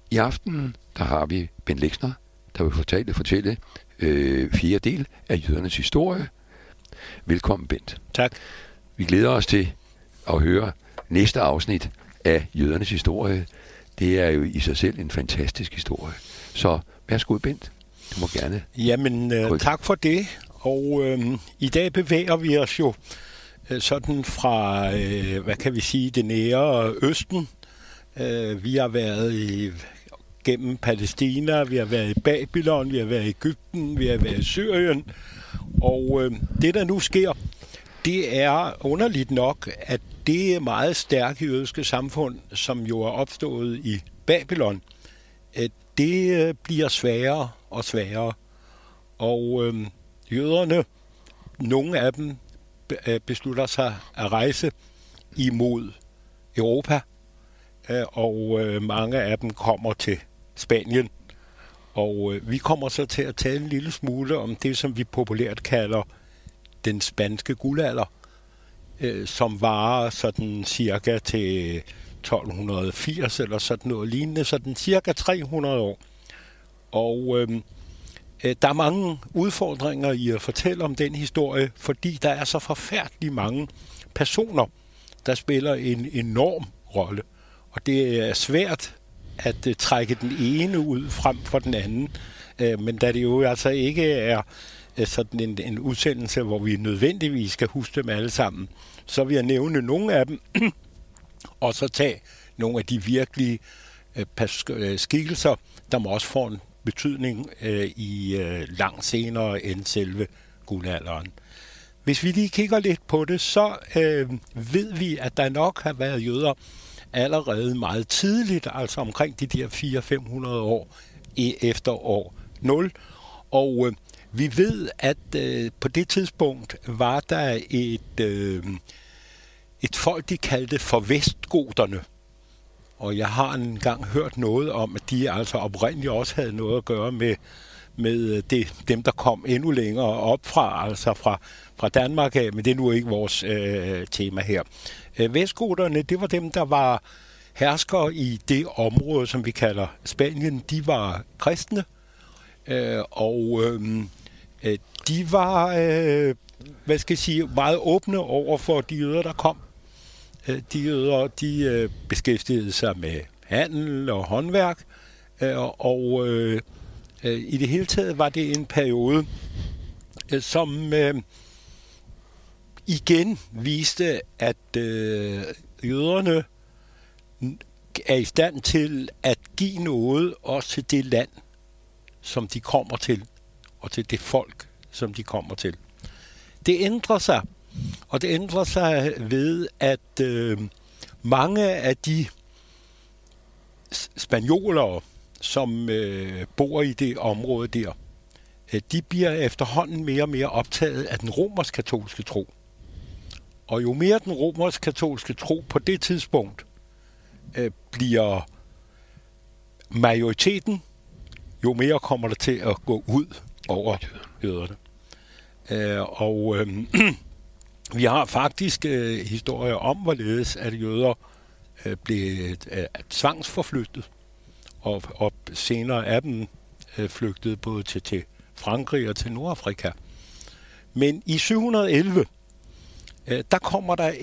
I aften, der har vi Bent Lexner, der vil fortælle 4. del af jødernes historie. Velkommen, Bent. Tak. Vi glæder os til at høre næste afsnit af jødernes historie. Det er jo i sig selv en fantastisk historie. Så værsgo, Bent. Du må gerne. Jamen, tak for det. Og i dag bevæger vi os jo sådan fra, hvad kan vi sige, det nære Østen. Vi har været gennem Palæstina, vi har været i Babylon, vi har været i Egypten, vi har været i Syrien. Og det, der nu sker, det er underligt nok, at det meget stærke jødiske samfund, som jo er opstået i Babylon, det bliver sværere og sværere. Og jøderne, nogle af dem beslutter sig at rejse imod Europa, og mange af dem kommer til Spanien. Og vi kommer så til at tale en lille smule om det, som vi populært kalder den spanske guldalder, som varer sådan cirka til 1280 eller sådan noget lignende, sådan cirka 300 år. Og der er mange udfordringer i at fortælle om den historie, fordi der er så forfærdeligt mange personer, der spiller en enorm rolle. Og det er svært at trække den ene ud frem for den anden, men da det jo altså ikke er sådan en udsendelse, hvor vi nødvendigvis skal huske dem alle sammen, så vil jeg nævne nogle af dem, og så tage nogle af de virkelige skikkelser, der må også få en betydning i langt senere end selve guldalderen. Hvis vi lige kigger lidt på det, så ved vi, at der nok har været jøder allerede meget tidligt, altså omkring de der 400-500 år efter år 0. Og vi ved, at på det tidspunkt var der et folk, de kaldte for vestgoterne. Og jeg har engang hørt noget om, at de altså oprindeligt også havde noget at gøre med dem, der kom endnu længere op fra, altså fra Danmark af, men det er nu ikke vores tema her. Vestgoterne, det var dem, der var herskere i det område, som vi kalder Spanien. De var kristne, og de var, hvad skal jeg sige, meget åbne over for de jøder, der kom. De jøder, de beskæftigede sig med handel og håndværk, og i det hele taget var det en periode, som igen viste, at jøderne er i stand til at give noget også til det land, som de kommer til, og til det folk, som de kommer til. Det ændrer sig, og det ændrer sig ved, at mange af de spanioler, som bor i det område der, de bliver efterhånden mere og mere optaget af den romersk-katolske tro. Og jo mere den romersk-katolske tro på det tidspunkt bliver majoriteten, jo mere kommer der til at gå ud over jøderne. Vi har faktisk historier om, hvorledes at jøder blev tvangsforflyttet, og senere er dem flygtet både til Frankrig og til Nordafrika. Men i 711, der kommer der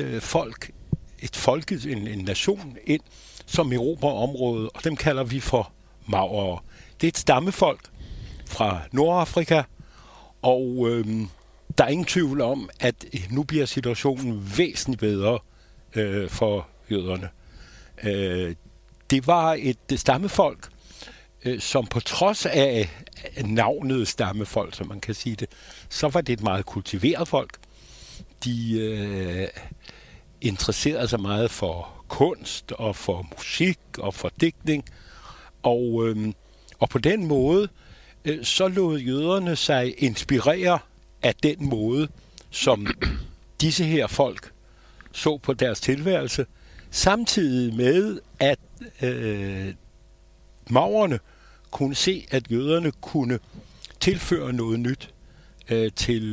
en nation ind, som erobrer området, og dem kalder vi for maurere. Det er et stammefolk fra Nordafrika, og der er ingen tvivl om, at nu bliver situationen væsentligt bedre for jøderne. Det var et stammefolk, som på trods af navnet stammefolk, som man kan sige det, så var det et meget kultiveret folk. De interesserede sig meget for kunst og for musik og for digtning, og på den måde så lod jøderne sig inspirere af den måde, som disse her folk så på deres tilværelse, samtidig med, at maurerne kunne se, at jøderne kunne tilføre noget nyt til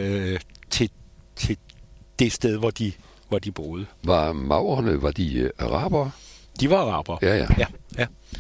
det sted, hvor de boede. Var maurerne, var de arabere? De var arabere. Ja.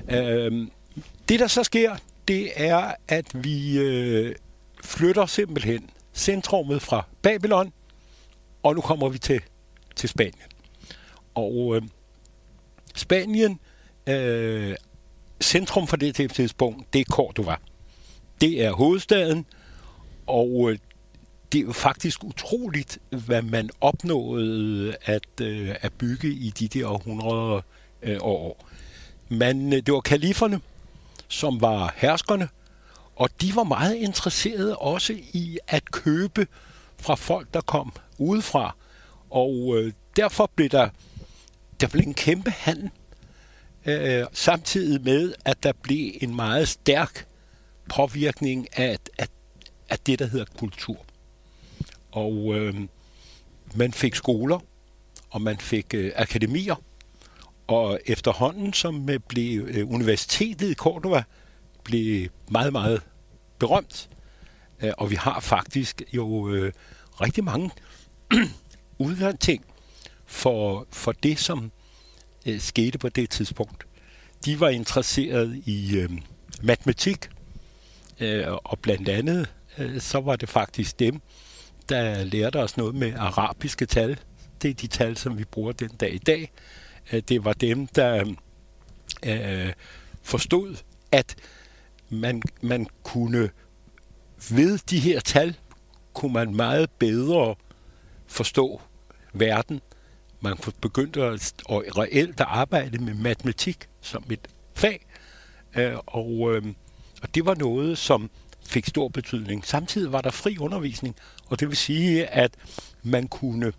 Det, der så sker, det er, at vi flytter simpelthen centrummet fra Babylon, og nu kommer vi til Spanien. Og Spanien, centrum for det tidspunkt, det er Córdoba. Det er hovedstaden, og det er jo faktisk utroligt, hvad man opnåede at bygge i de der 100 år. Det var kaliferne, som var herskerne, og de var meget interesserede også i at købe fra folk, der kom udefra. Og derfor blev der en kæmpe handel, samtidig med, at der blev en meget stærk påvirkning af det, der hedder kultur. Og man fik skoler, og man fik akademier, og efterhånden, som blev universitetet i Córdoba, blev meget, meget berømt. Og vi har faktisk jo rigtig mange udlandsting for det, som skete på det tidspunkt. De var interesseret i matematik, og blandt andet så var det faktisk dem, der lærte os noget med arabiske tal. Det er de tal, som vi bruger den dag i dag. Det var dem, der forstod, at man kunne ved de her tal, kunne man meget bedre forstå verden. Man begyndte at reelt at arbejde med matematik som et fag, og det var noget, som fik stor betydning. Samtidig var der fri undervisning, og det vil sige, at man kunne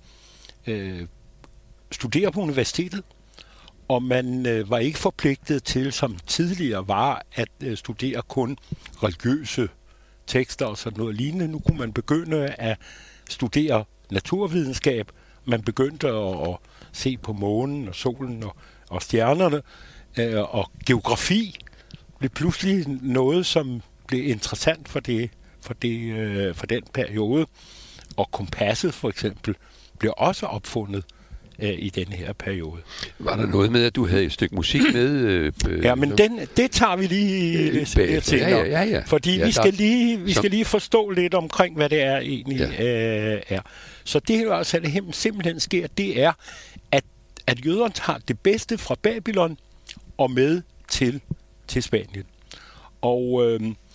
studere på universitetet, og man var ikke forpligtet til, som tidligere var, at studere kun religiøse tekster og sådan noget lignende. Nu kunne man begynde at studere naturvidenskab. Man begyndte at se på månen og solen og stjernerne, og geografi blev pludselig noget, som blev interessant for den periode. Og kompasset for eksempel blev også opfundet i den her periode. Var der noget med, at du havde et stykke musik med? Ja, men det tager vi lige lidt senere. Ja. Fordi vi skal lige forstå lidt omkring, hvad det er egentlig er. Så det jo altså simpelthen sker, det er, at jøderne tager det bedste fra Babylon og med til Spanien. Og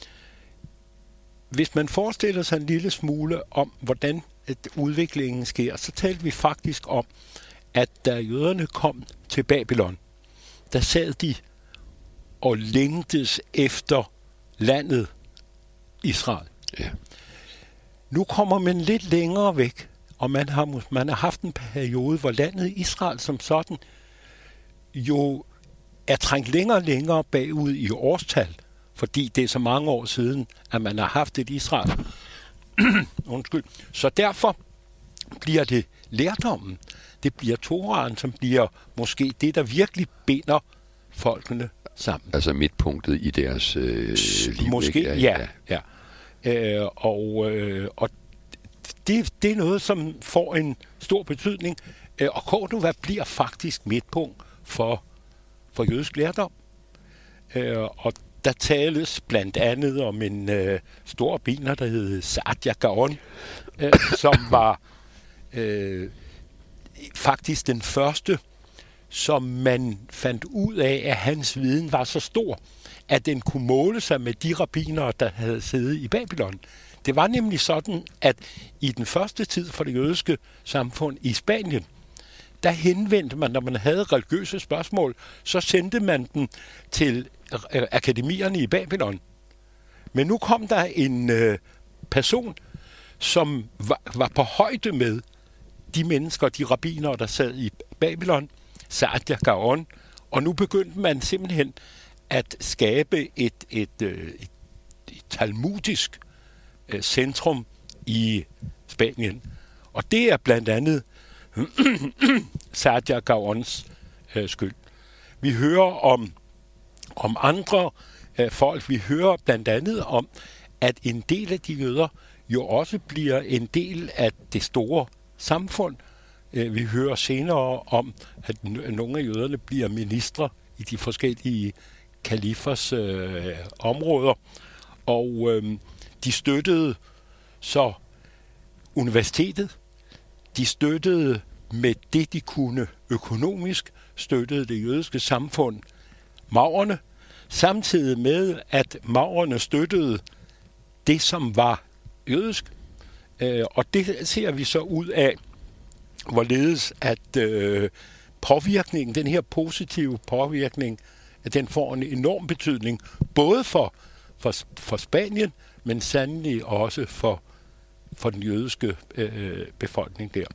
hvis man forestiller sig en lille smule om, hvordan udviklingen sker, så talte vi faktisk om, at da jøderne kom til Babylon, der sad de og længtes efter landet Israel. Ja. Nu kommer man lidt længere væk, og man har haft en periode, hvor landet Israel som sådan jo er trængt længere og længere bagud i årstal, fordi det er så mange år siden, at man har haft et Israel. Undskyld. Så derfor bliver det lærdommen. Det bliver Toraen, som bliver måske det, der virkelig binder folkene sammen. Altså midtpunktet i deres liv. Måske, ikke? Ja. Og det er noget, som får en stor betydning. Og Córdoba bliver faktisk midtpunkt for jødisk lærdom. Og der tales blandt andet om en stor rabbiner, der hed Saadia Gaon, som var faktisk den første, som man fandt ud af, at hans viden var så stor, at den kunne måle sig med de rabbinere, der havde siddet i Babylon. Det var nemlig sådan, at i den første tid for det jødiske samfund i Spanien, der henvendte man, når man havde religiøse spørgsmål, så sendte man dem til akademierne i Babylon. Men nu kom der en person, som var på højde med de mennesker, de rabbinere, der sad i Babylon, Saadia Gaon, og nu begyndte man simpelthen at skabe et talmudisk centrum i Spanien. Og det er blandt andet Saadia Gaons skyld. Vi hører om andre folk. Vi hører blandt andet om, at en del af de jøder jo også bliver en del af det store samfund. Vi hører senere om, at nogle af jøderne bliver ministre i de forskellige kalifers områder, og de støttede så universitetet, de støttede med det, de kunne økonomisk, støttede det jødiske samfund maurerne, samtidig med, at maurerne støttede det, som var jødisk. Og det ser vi så ud af, hvorledes at påvirkningen, den her positive påvirkning, at den får en enorm betydning, både for Spanien, men sandelig også for den jødiske befolkning der.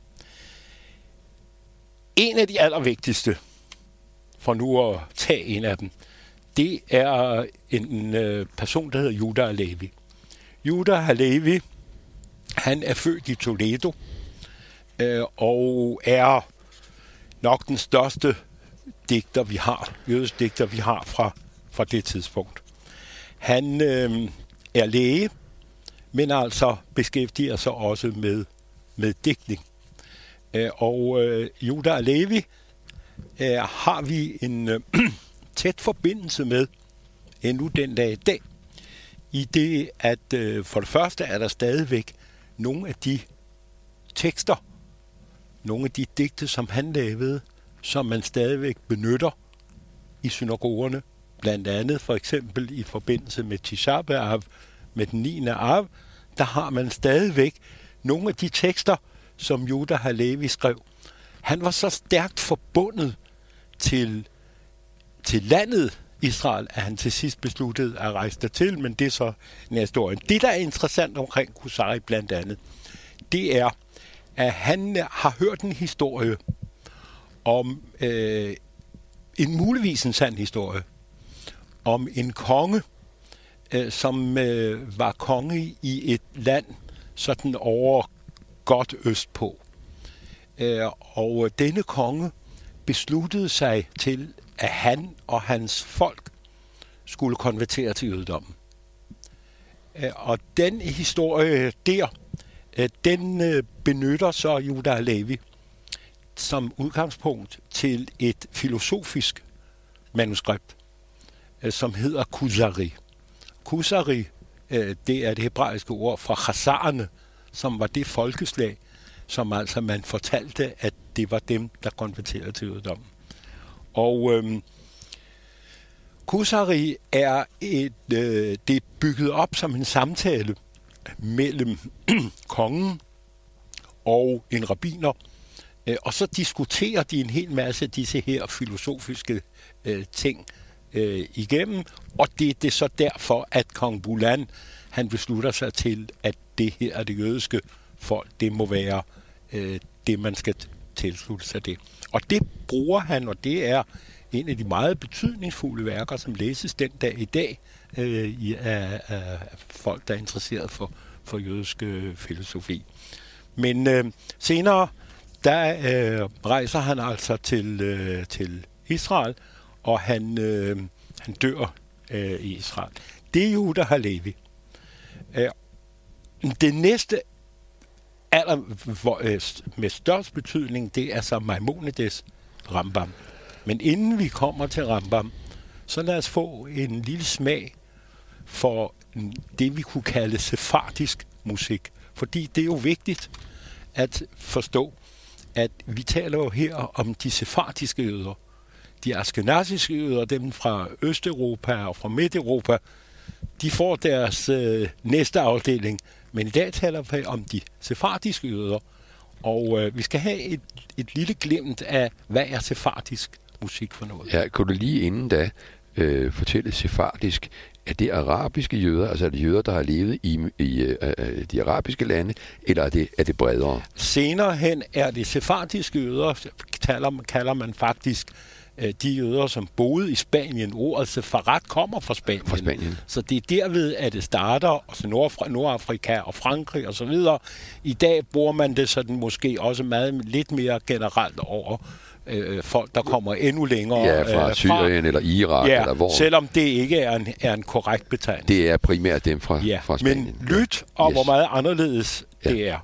En af de allervigtigste, for nu at tage en af dem, det er en person, der hedder Judah Halevi. Judah Halevi, han er født i Toledo, og er nok den største digter, vi har, jødisk digter, vi har fra det tidspunkt. Han er læge, men altså beskæftiger sig også med digtning. Og Judah Halevi har vi en tæt forbindelse med endnu den dag i dag, i det, at for det første er der stadigvæk nogle af de tekster, nogle af de digte, som han lavede, som man stadigvæk benytter i synagogerne, blandt andet for eksempel i forbindelse med Tisha B'Av, med den 9. Av, der har man stadigvæk nogle af de tekster, som Judah Halevi skrev. Han var så stærkt forbundet til landet Israel, at han til sidst besluttede at rejse dertil, men det er så en historie. Det, der er interessant omkring Kusari blandt andet, det er, at han har hørt en historie om en muligvis en sand historie, om en konge, som var konge i et land sådan over godt østpå. Og denne konge besluttede sig til, at han og hans folk skulle konvertere til jødedommen. Og den historie der, den benytter så Judah Halevi som udgangspunkt til et filosofisk manuskript, som hedder Kusari. Kusari, det er det hebraiske ord fra chazarerne, som var det folkeslag, som altså man fortalte, at det var dem, der konverterede til jødedommen. Og Kusari er det er bygget op som en samtale mellem kongen og en rabbiner, og så diskuterer de en hel masse af disse her filosofiske ting igennem, og det er så derfor, at kong Bulan, han beslutter sig til, at det her er det jødiske folk, det må være det, man skal tilslutte sig det. Og det bruger han, og det er en af de meget betydningsfulde værker, som læses den dag i dag af folk, der er interesseret for jødisk filosofi. Men senere, der rejser han altså til Israel, og han dør i Israel. Det er Judah Halevi. Det næste med størst betydning, det er så Maimonides Rambam. Men inden vi kommer til Rambam, så lad os få en lille smag for det, vi kunne kalde sefardisk musik. Fordi det er jo vigtigt at forstå, at vi taler jo her om de sefardiske jøder. De askenaziske jøder, dem fra Østeuropa og fra Midteuropa, de får deres næste afdeling. Men i dag taler vi om de sefardiske jøder, og vi skal have et lille glimt af, hvad er sefardisk musik for noget. Ja, kunne du lige inden da fortælle sefardisk, er det arabiske jøder, altså er det jøder, der har levet i de arabiske lande, eller er det bredere? Senere hen er det sefardiske jøder, kalder man faktisk de jøder, som boede i Spanien. Ordet sefarat kommer fra Spanien. Så det er derved, at det starter, altså Nordafrika og Frankrig og så videre. I dag bruger man det sådan måske også lidt mere generelt over folk, der kommer endnu længere fra Syrien eller Irak, eller hvor. Selvom det ikke er en korrekt betegnelse. Det er primært dem fra Spanien. Men lyt om, hvor meget anderledes det er.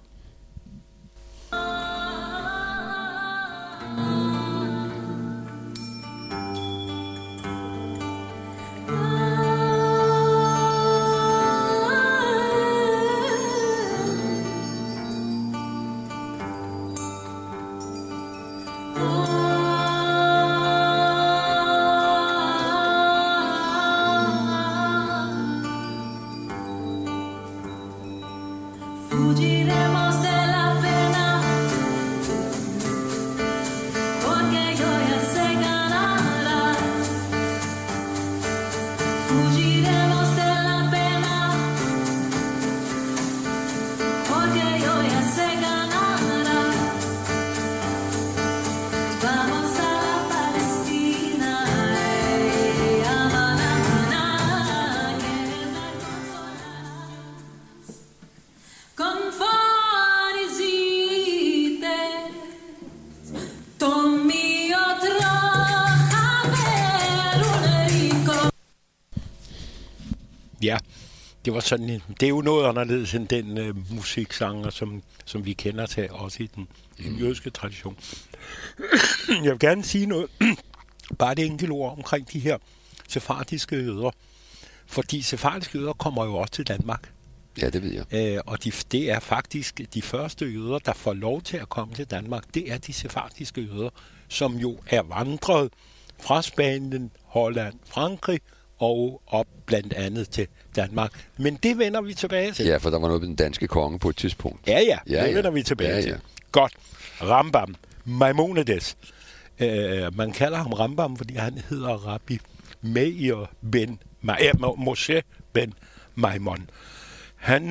Ja, det var sådan en, det er jo noget anderledes end den musiksanger, som vi kender til, også i den jødiske tradition. Jeg vil gerne sige noget, bare et enkelt ord omkring de her sefardiske jøder. Fordi sefardiske jøder kommer jo også til Danmark. Ja, det ved jeg. Og det er faktisk de første jøder, der får lov til at komme til Danmark. Det er de sefardiske jøder, som jo er vandret fra Spanien, Holland, Frankrig og op blandt andet til Danmark. Men det vender vi tilbage til. Ja, for der var noget med den danske konge på et tidspunkt. Ja, det vender vi tilbage til. Godt. Rambam. Maimonides. Man kalder ham Rambam, fordi han hedder Rabbi Meir ben Moshe ben Maimon. Han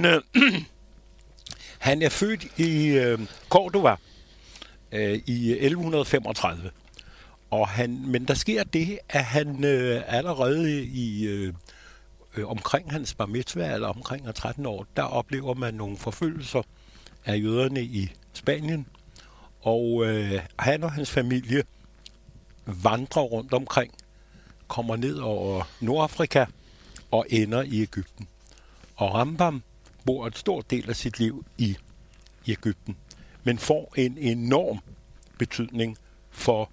er født i Cordova i 1135. Men der sker det, at han allerede i omkring hans bar mitzvah, eller omkring 13 år, der oplever man nogle forfølgelser af jøderne i Spanien. Og han og hans familie vandrer rundt omkring, kommer ned over Nordafrika og ender i Egypten. Og Rambam bor et stort del af sit liv i Egypten, men får en enorm betydning for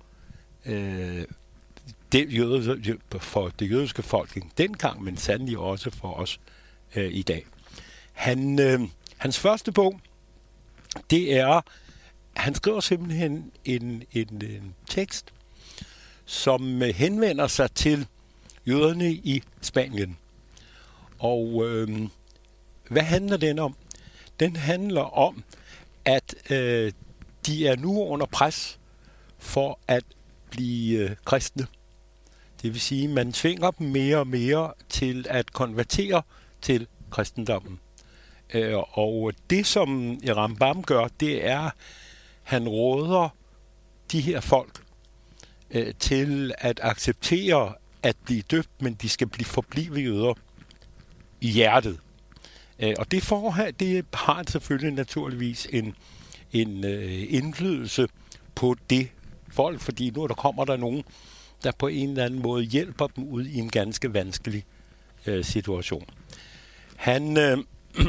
det jødiske folk dengang, men sandelig også for os i dag. Hans første bog, det er, han skriver simpelthen en tekst, som henvender sig til jøderne i Spanien. Og hvad handler den om? Den handler om, at de er nu under pres for at blive kristne. Det vil sige, at man tvinger dem mere og mere til at konvertere til kristendommen. Og det, som Rambam gør, det er, han råder de her folk til at acceptere at blive døbt, men de skal forblive jøder i hjertet. Og det har selvfølgelig naturligvis en indflydelse på det folk, fordi nu kommer der nogen, der på en eller anden måde hjælper dem ud i en ganske vanskelig situation. Han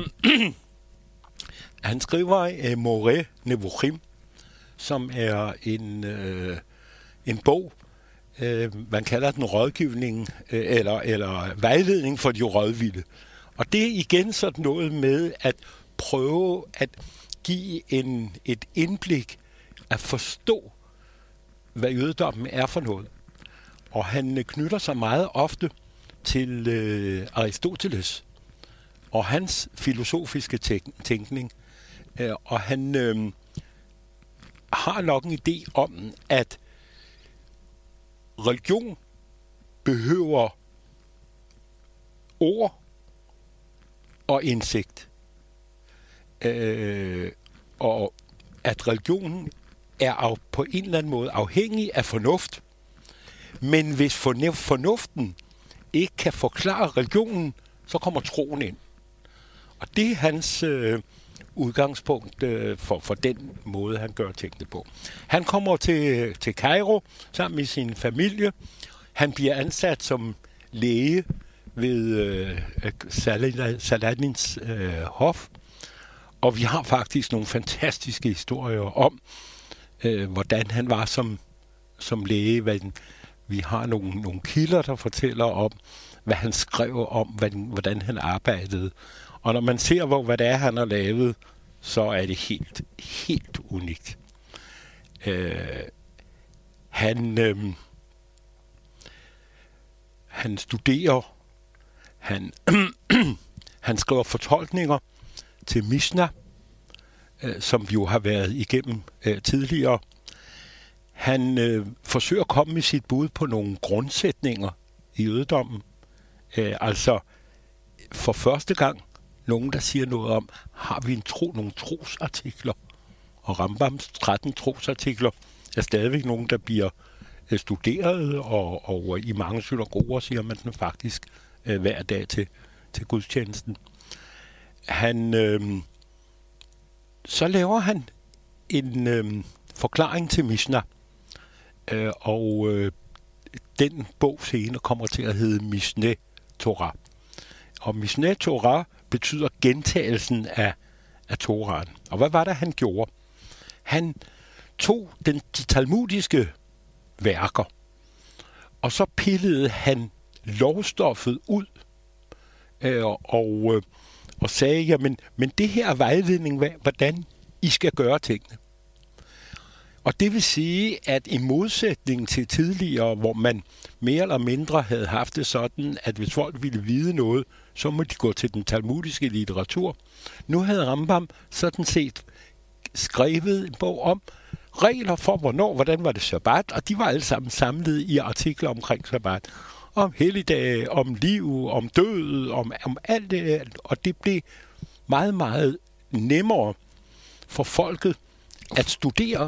skriver Moreh Nevuchim, som er en bog, man kalder den rådgivning, eller vejledning for de rådvilde. Og det er igen sådan noget med at prøve at give et indblik, at forstå, hvad jødedommen er for noget. Og han knytter sig meget ofte til Aristoteles og hans filosofiske tænkning. Og han har nok en idé om, at religion behøver ord og indsigt. Og at religionen er på en eller anden måde afhængig af fornuft. Men hvis fornuften ikke kan forklare religionen, så kommer troen ind. Og det er hans udgangspunkt for den måde, han gør tingene på. Han kommer til Kairo sammen med sin familie. Han bliver ansat som læge ved Saladins hof. Og vi har faktisk nogle fantastiske historier om, hvordan han var som læge. Vi har nogle kilder, der fortæller om, hvad han skrev om, hvordan han arbejdede. Og når man ser, hvad det er, han har lavet, så er det helt unikt. Han studerer, han skriver fortolkninger til Mishnah, som vi jo har været igennem tidligere. Han forsøger at komme med sit bud på nogle grundsætninger i jødedommen, Altså, for første gang, nogen, der siger noget om, har vi nogle trosartikler, og Rambams 13 trosartikler er stadigvæk nogen, der bliver studeret, og i mange synagoger siger man den faktisk hver dag til gudstjenesten. Så laver han en forklaring til Mishnah, og den bog senere kommer til at hedde Mishneh Torah. Og Mishneh Torah betyder gentagelsen af Torahen. Og hvad var det, han gjorde? Han tog de talmudiske værker, og så pillede han lovstoffet ud, og sagde, jamen, men det her er vejledning, hvordan I skal gøre tingene. Og det vil sige, at i modsætning til tidligere, hvor man mere eller mindre havde haft det sådan, at hvis folk ville vide noget, så må de gå til den talmudiske litteratur. Nu havde Rambam sådan set skrevet en bog om regler for, hvordan var det sabbat, og de var alle sammen samlet i artikler omkring sabbat. Om helligdage, om liv, om død, om alt det, og det blev meget, meget nemmere for folket at studere,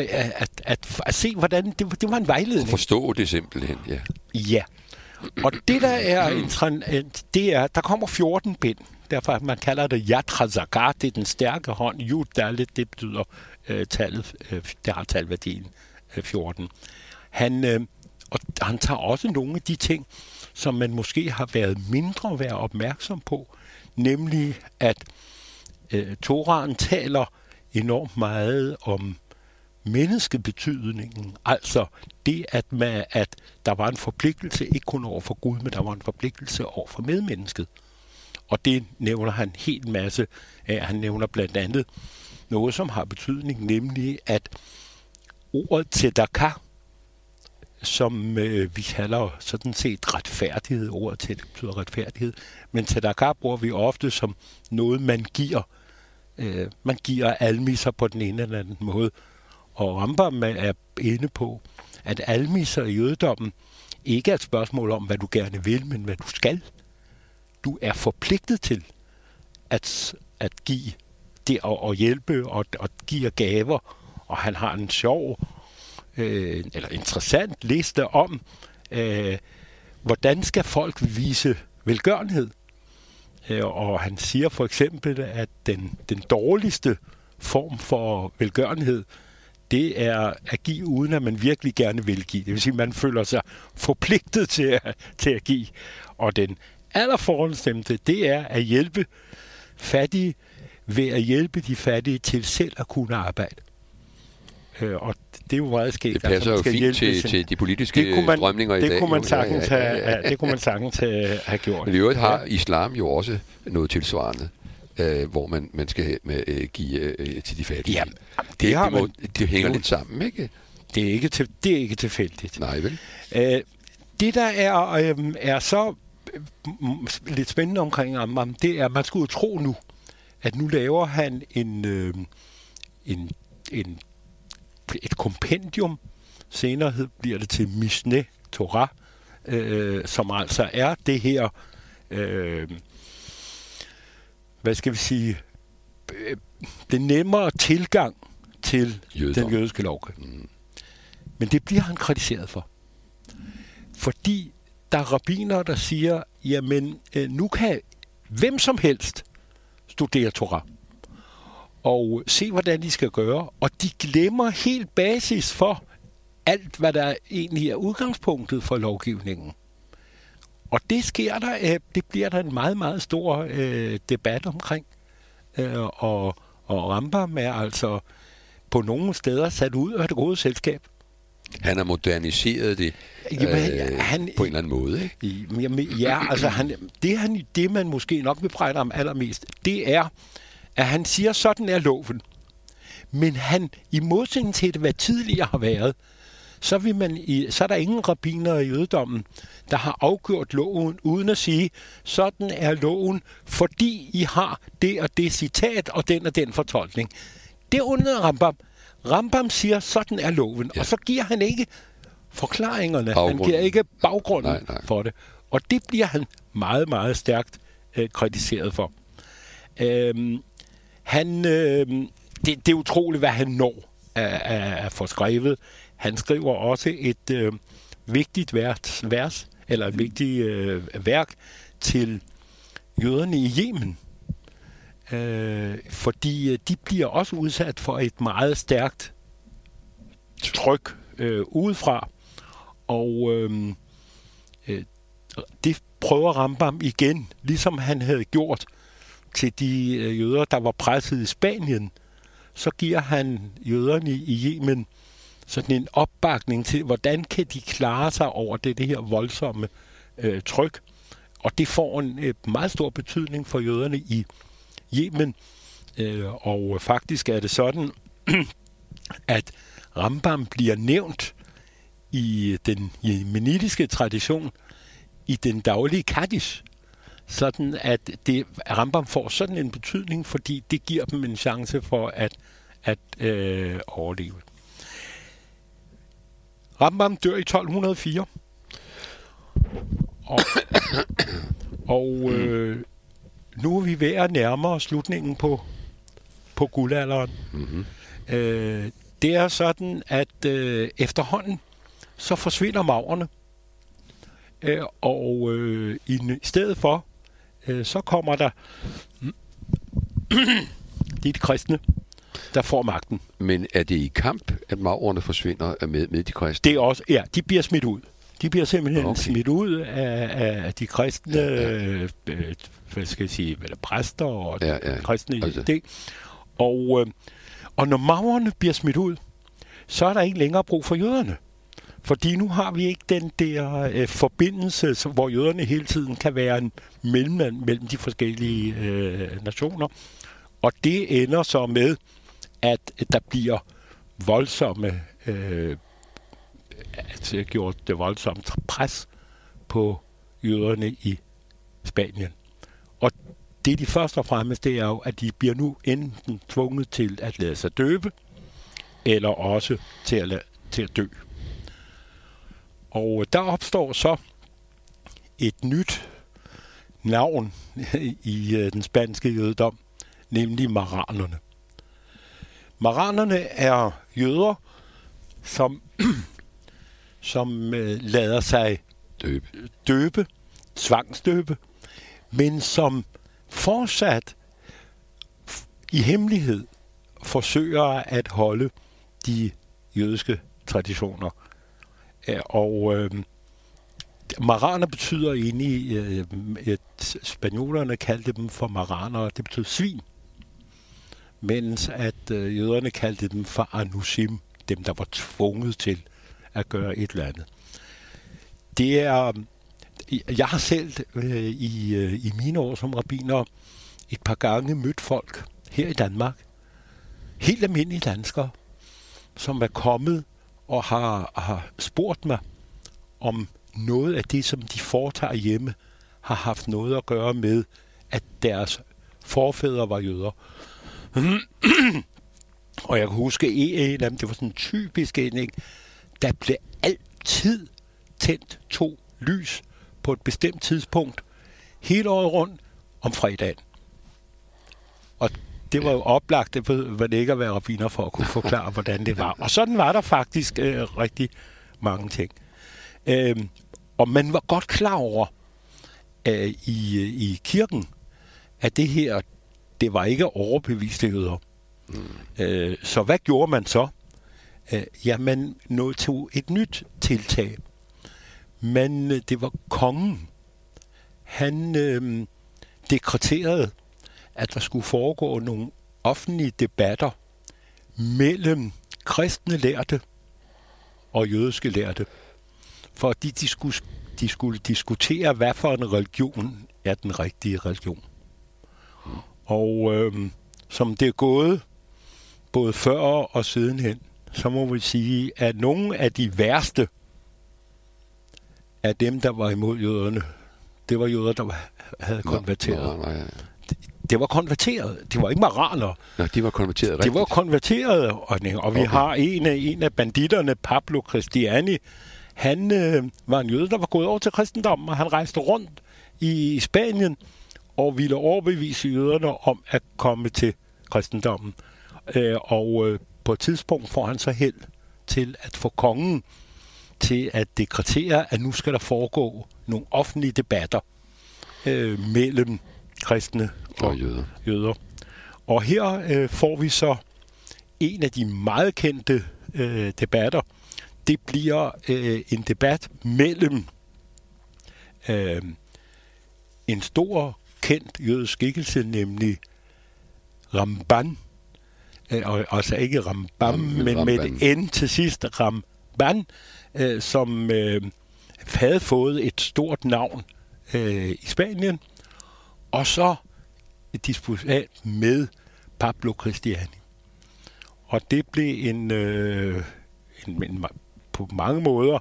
at se, hvordan det var en vejledning. At forstå det simpelthen, ja. Ja, og det der er det er, der kommer 14 bind, derfor man kalder det Yad HaZakah, det er den stærke hånd, Yud Dalet, det betyder tallet, det har talværdien 14. Han tager også nogle af de ting, som man måske har været mindre værd opmærksom på, nemlig at Torahen taler enormt meget om menneskebetydningen, altså det, at der var en forpligtelse, ikke kun over for Gud, men der var en forpligtelse over for medmennesket. Og det nævner han en hel masse af. Han nævner blandt andet noget, som har betydning, nemlig at ordet tzedakah, som vi kalder sådan set retfærdighed, ordet til det betyder retfærdighed, men tzedakah bruger vi ofte som noget, man giver. Man giver almisser på den ene eller anden måde. Og Rambam er inde på, at almisser i jødedommen ikke er et spørgsmål om, hvad du gerne vil, men hvad du skal. Du er forpligtet til at give det og hjælpe og give gaver. Og han har en sjov eller interessant liste om, hvordan skal folk vise velgørenhed. Og han siger for eksempel, at den dårligste form for velgørenhed, det er at give, uden at man virkelig gerne vil give. Det vil sige, at man føler sig forpligtet til at give. Og den allerforholdstemte, det er at hjælpe fattige ved at hjælpe de fattige til selv at kunne arbejde. Og det er jo meget skægt. Det passer jo fint til de politiske strømninger i dag. Det kunne man sagtens have gjort. Men i øvrigt har islam jo også noget tilsvarende, hvor man skal give til de fattige. Ja, det hænger lidt sammen, ikke? Det er ikke tilfældigt. Nej, vel? Det, der er så lidt spændende omkring Rambam, det er, at man skulle tro nu, at nu laver han et kompendium. Senere bliver det til Mishneh Torah, som altså er det her, hvad skal vi sige, den nemmere tilgang til den jødiske lovgivning. Men det bliver han kritiseret for. Fordi der er rabbinere, der siger, jamen, nu kan hvem som helst studere Torah og se, hvordan de skal gøre, og de glemmer helt basis for alt, hvad der egentlig er udgangspunktet for lovgivningen. Og det bliver der en meget, meget stor debat omkring. Og Rambam er altså på nogle steder sat ud af det gode selskab. Han har moderniseret det på en eller anden måde, ikke? Ja, altså det man måske nok vil bebrejde ham allermest, det er, at han siger, sådan er loven. Men han, i modsætning til det, hvad tidligere har været, så er der ingen rabbiner i jødedommen, der har afgjort loven, uden at sige, sådan er loven, fordi I har det og det citat, og den fortolkning. Det undrer Rambam. Rambam siger, sådan er loven, og så giver han ikke forklaringerne. Han giver ikke baggrunden for det. Og det bliver han meget, meget stærkt kritiseret for. Det er utroligt, hvad han når at få skrevet. Han skriver også et vigtigt vers, eller et vigtigt værk til jøderne i Yemen. Fordi de bliver også udsat for et meget stærkt tryk udefra. Og det prøver Rambam igen, ligesom han havde gjort til de jøder, der var presset i Spanien. Så giver han jøderne i Yemen sådan en opbakning til, hvordan kan de klare sig over det her voldsomme tryk. Og det får en meget stor betydning for jøderne i Yemen. Og faktisk er det sådan, at Rambam bliver nævnt i den yemenitiske tradition i den daglige kaddish. Sådan at Rambam får sådan en betydning, fordi det giver dem en chance for at overleve. Rambam dør i 1204. Og nu er vi ved at nærme os slutningen på guldalderen. Mm-hmm. Det er sådan, at efterhånden så forsvinder maurerne. Og i stedet for, så kommer der de kristne, der får magten. Men er det i kamp, at maurerne forsvinder med de kristne? Det er også, ja, de bliver smidt ud. De bliver simpelthen smidt ud af de kristne, hvad skal jeg sige, eller præster og kristne. Altså. Det. Og når maurerne bliver smidt ud, så er der ikke længere brug for jøderne. Fordi nu har vi ikke den der forbindelse, hvor jøderne hele tiden kan være en mellemmand mellem de forskellige nationer. Og det ender så med, at der bliver voldsomme, gjort det voldsomt pres på jøderne i Spanien. Og det de først og fremmest, det er jo, at de bliver nu enten tvunget til at lade sig døbe, eller også til at dø. Og der opstår så et nyt navn i den spanske jødedom, nemlig maranerne. Maranerne er jøder, som lader sig døbe, tvangsdøbe, men som fortsat i hemmelighed forsøger at holde de jødiske traditioner. Og maraner betyder egentlig, spanjolerne kaldte dem for maraner, det betyder svin, mens at jøderne kaldte dem for anusim, dem der var tvunget til at gøre et eller andet. Det er, jeg har selv i mine år som rabbiner et par gange mødt folk her i Danmark, helt almindelige danskere, som er kommet og har spurgt mig, om noget af det, som de foretager hjemme, har haft noget at gøre med, at deres forfædre var jøder. Og jeg kan huske, en af dem, det var sådan en typisk en, der blev altid tændt 2 lys på et bestemt tidspunkt, hele året rundt om fredagen. Og det var jo oplagt, det var det ikke at være rabbiner for at kunne forklare, hvordan det var. Og sådan var der faktisk rigtig mange ting. Og man var godt klar over i kirken, at det her, det var ikke overbeviste jøder. Så hvad gjorde man så? Man nåede til et nyt tiltag. Men det var kongen. Han dekreterede, at der skulle foregå nogle offentlige debatter mellem kristne lærte og jødiske lærte. Fordi de skulle diskutere, hvad for en religion er den rigtige religion. Og som det er gået, både før og sidenhen, så må vi sige, at nogle af de værste af dem, der var imod jøderne, det var jøder, der havde konverteret. Det var konverteret. Det var ikke maraner. Nå, de var konverteret rigtigt. Det var konverteret, og vi har en af banditterne, Pablo Cristiani. han var en jøde, der var gået over til kristendommen, og han rejste rundt i Spanien og ville overbevise jøderne om at komme til kristendommen. Og på et tidspunkt får han så held til at få kongen til at dekretere, at nu skal der foregå nogle offentlige debatter mellem kristne og jøder. Og her får vi så en af de meget kendte debatter. Det bliver en debat mellem en stor kendt jødisk skikkelse, nemlig Ramban, altså ikke Rambam, men med et N til sidst, Ramban, som havde fået et stort navn i Spanien, og så et disputat med Pablo Cristiani. Og det blev en på mange måder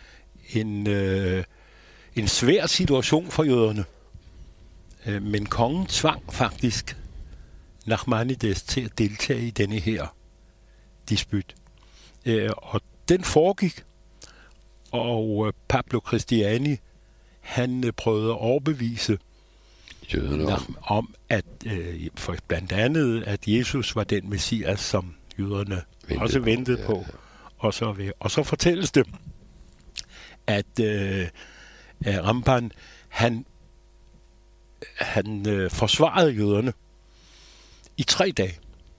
en svær situation for jøderne. Men kongen tvang faktisk Nachmanides til at deltage i denne her disput. Og den foregik, og Pablo Cristiani, han prøvede at overbevise jøderne om, at for blandt andet, at Jesus var den messias, som jøderne også ventede på. Og så fortælles det, at Ramban, han forsvarede jøderne i 3 dage.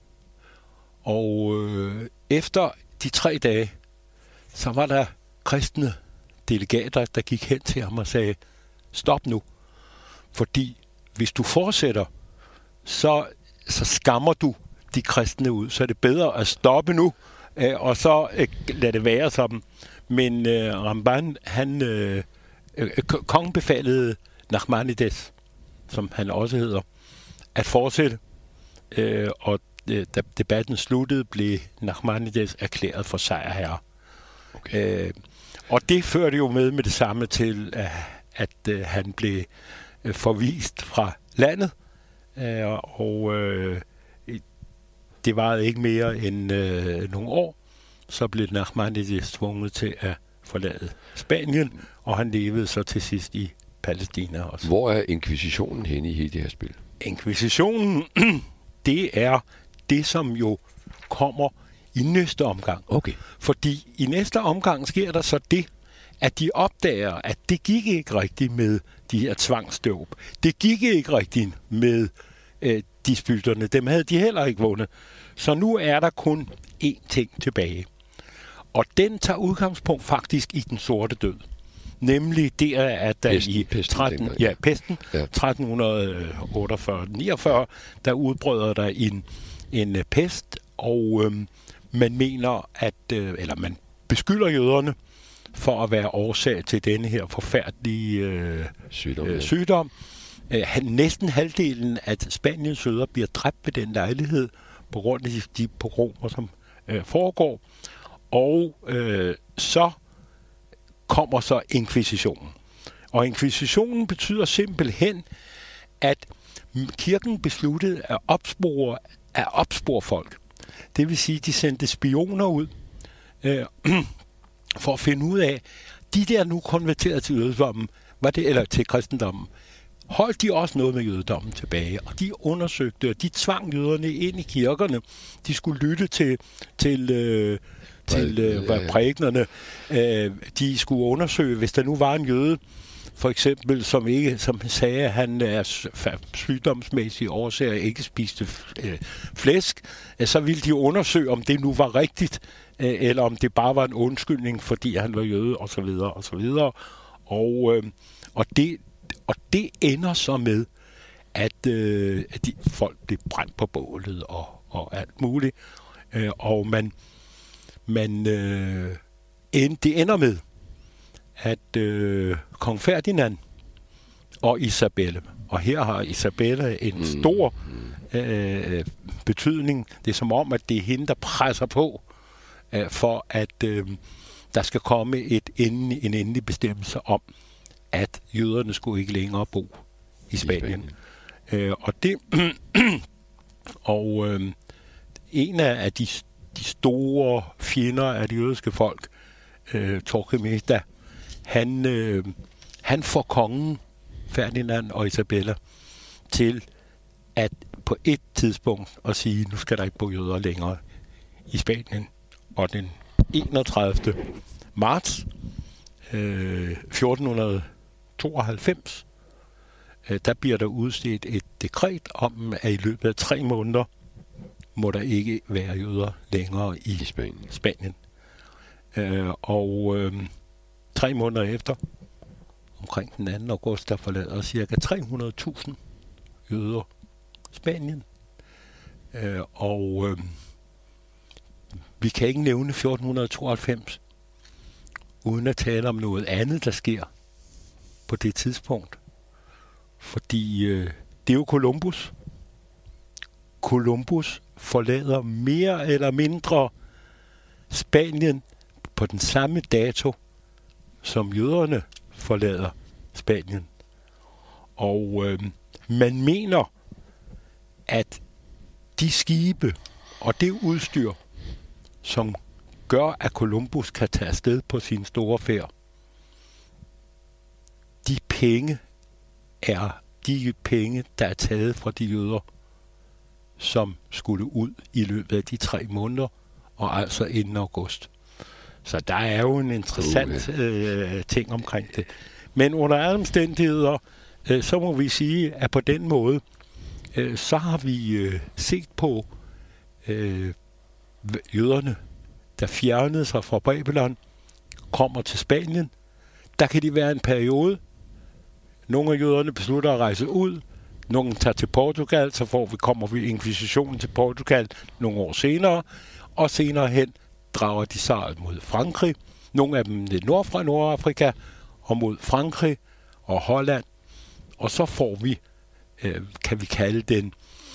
Og efter de 3 dage, så var der kristne delegater, der gik hen til ham og sagde, stop nu, fordi hvis du fortsætter, så skammer du de kristne ud. Så er det bedre at stoppe nu, og så lad det være sådan. Men Ramban, kongen befalede Nachmanides, som han også hedder, at fortsætte. Og da debatten sluttede, blev Nachmanides erklæret for sejrherre. Okay. Og det førte jo med det samme til, at han blev forvist fra landet. Og det varede ikke mere end nogle år. Så blev Nachmanides tvunget til at forlade Spanien, og han levede så til sidst i Palæstina også. Hvor er inkvisitionen henne i hele det her spil? Inkvisitionen, det er det, som jo kommer i næste omgang. Okay. Fordi i næste omgang sker der så det, at de opdager, at det gik ikke rigtigt med de her tvangsdåb. Det gik ikke rigtigt med disputerne. Dem havde de heller ikke vundet. Så nu er der kun én ting tilbage. Og den tager udgangspunkt faktisk i den sorte død. Nemlig det, at der pesten, 1348-49, der udbrød der en pest, og man mener, eller man beskylder jøderne for at være årsag til denne her forfærdelige sygdom. Næsten halvdelen af Spaniens jøder bliver dræbt ved den lejlighed, på grund af de pogromer, som foregår. Og så kommer så inkvisitionen. Og inkvisitionen betyder simpelthen, at kirken besluttede at opspore folk. Det vil sige, at de sendte spioner ud for at finde ud af, de der nu konverterede til jødedommen, eller til kristendommen, holdt de også noget med jødedommen tilbage. Og de undersøgte, og de tvang jøderne ind i kirkerne. De skulle lytte til prædiknerne. De skulle undersøge, hvis der nu var en jøde, for eksempel, som sagde, at han er sygdomsmæssige årsager ikke spiste flæsk, så ville de undersøge, om det nu var rigtigt, eller om det bare var en undskyldning, fordi han var jøde, og så videre, og så videre. Og det ender så med, at folk bliver brændt på bålet og alt muligt. Og det ender med, at kong Ferdinand og Isabella, og her har Isabella en stor betydning. Det er som om, at det er hende, der presser på, for at der skal komme en endelig bestemmelse om, at jøderne skulle ikke længere bo i Spanien. En af de store fjender af det jødiske folk, Torquemada, han får kongen, Ferdinand og Isabella, til at på et tidspunkt at sige, nu skal der ikke bo jøder længere i Spanien. Og den 31. marts 1492, der bliver der udstedt et dekret om, at i løbet af 3 måneder må der ikke være jøder længere i Spanien. 3 måneder efter, omkring den 2. august, der forlader ca. 300.000 jøder Spanien. Vi kan ikke nævne 1492 uden at tale om noget andet, der sker på det tidspunkt. Fordi det er jo Columbus. Columbus forlader mere eller mindre Spanien på den samme dato, som jøderne forlader Spanien. Og man mener, at de skibe og det udstyr, som gør, at Columbus kan tage afsted på sin store færd, de penge, der er taget fra de jøder, som skulle ud i løbet af de 3 måneder, og altså inden august. Så der er jo en interessant ting omkring det. Men under alle omstændigheder, så må vi sige, at på den måde, så har vi set på jøderne, der fjernede sig fra Babylon, kommer til Spanien. Der kan de være en periode. Nogle af jøderne beslutter at rejse ud. Nogle tager til Portugal, så kommer vi inkvisitionen til Portugal nogle år senere. Og senere hen drager de sig mod Frankrig. Nogle af dem lidt nord fra Nordafrika og mod Frankrig og Holland. Og så får vi, kan vi kalde den,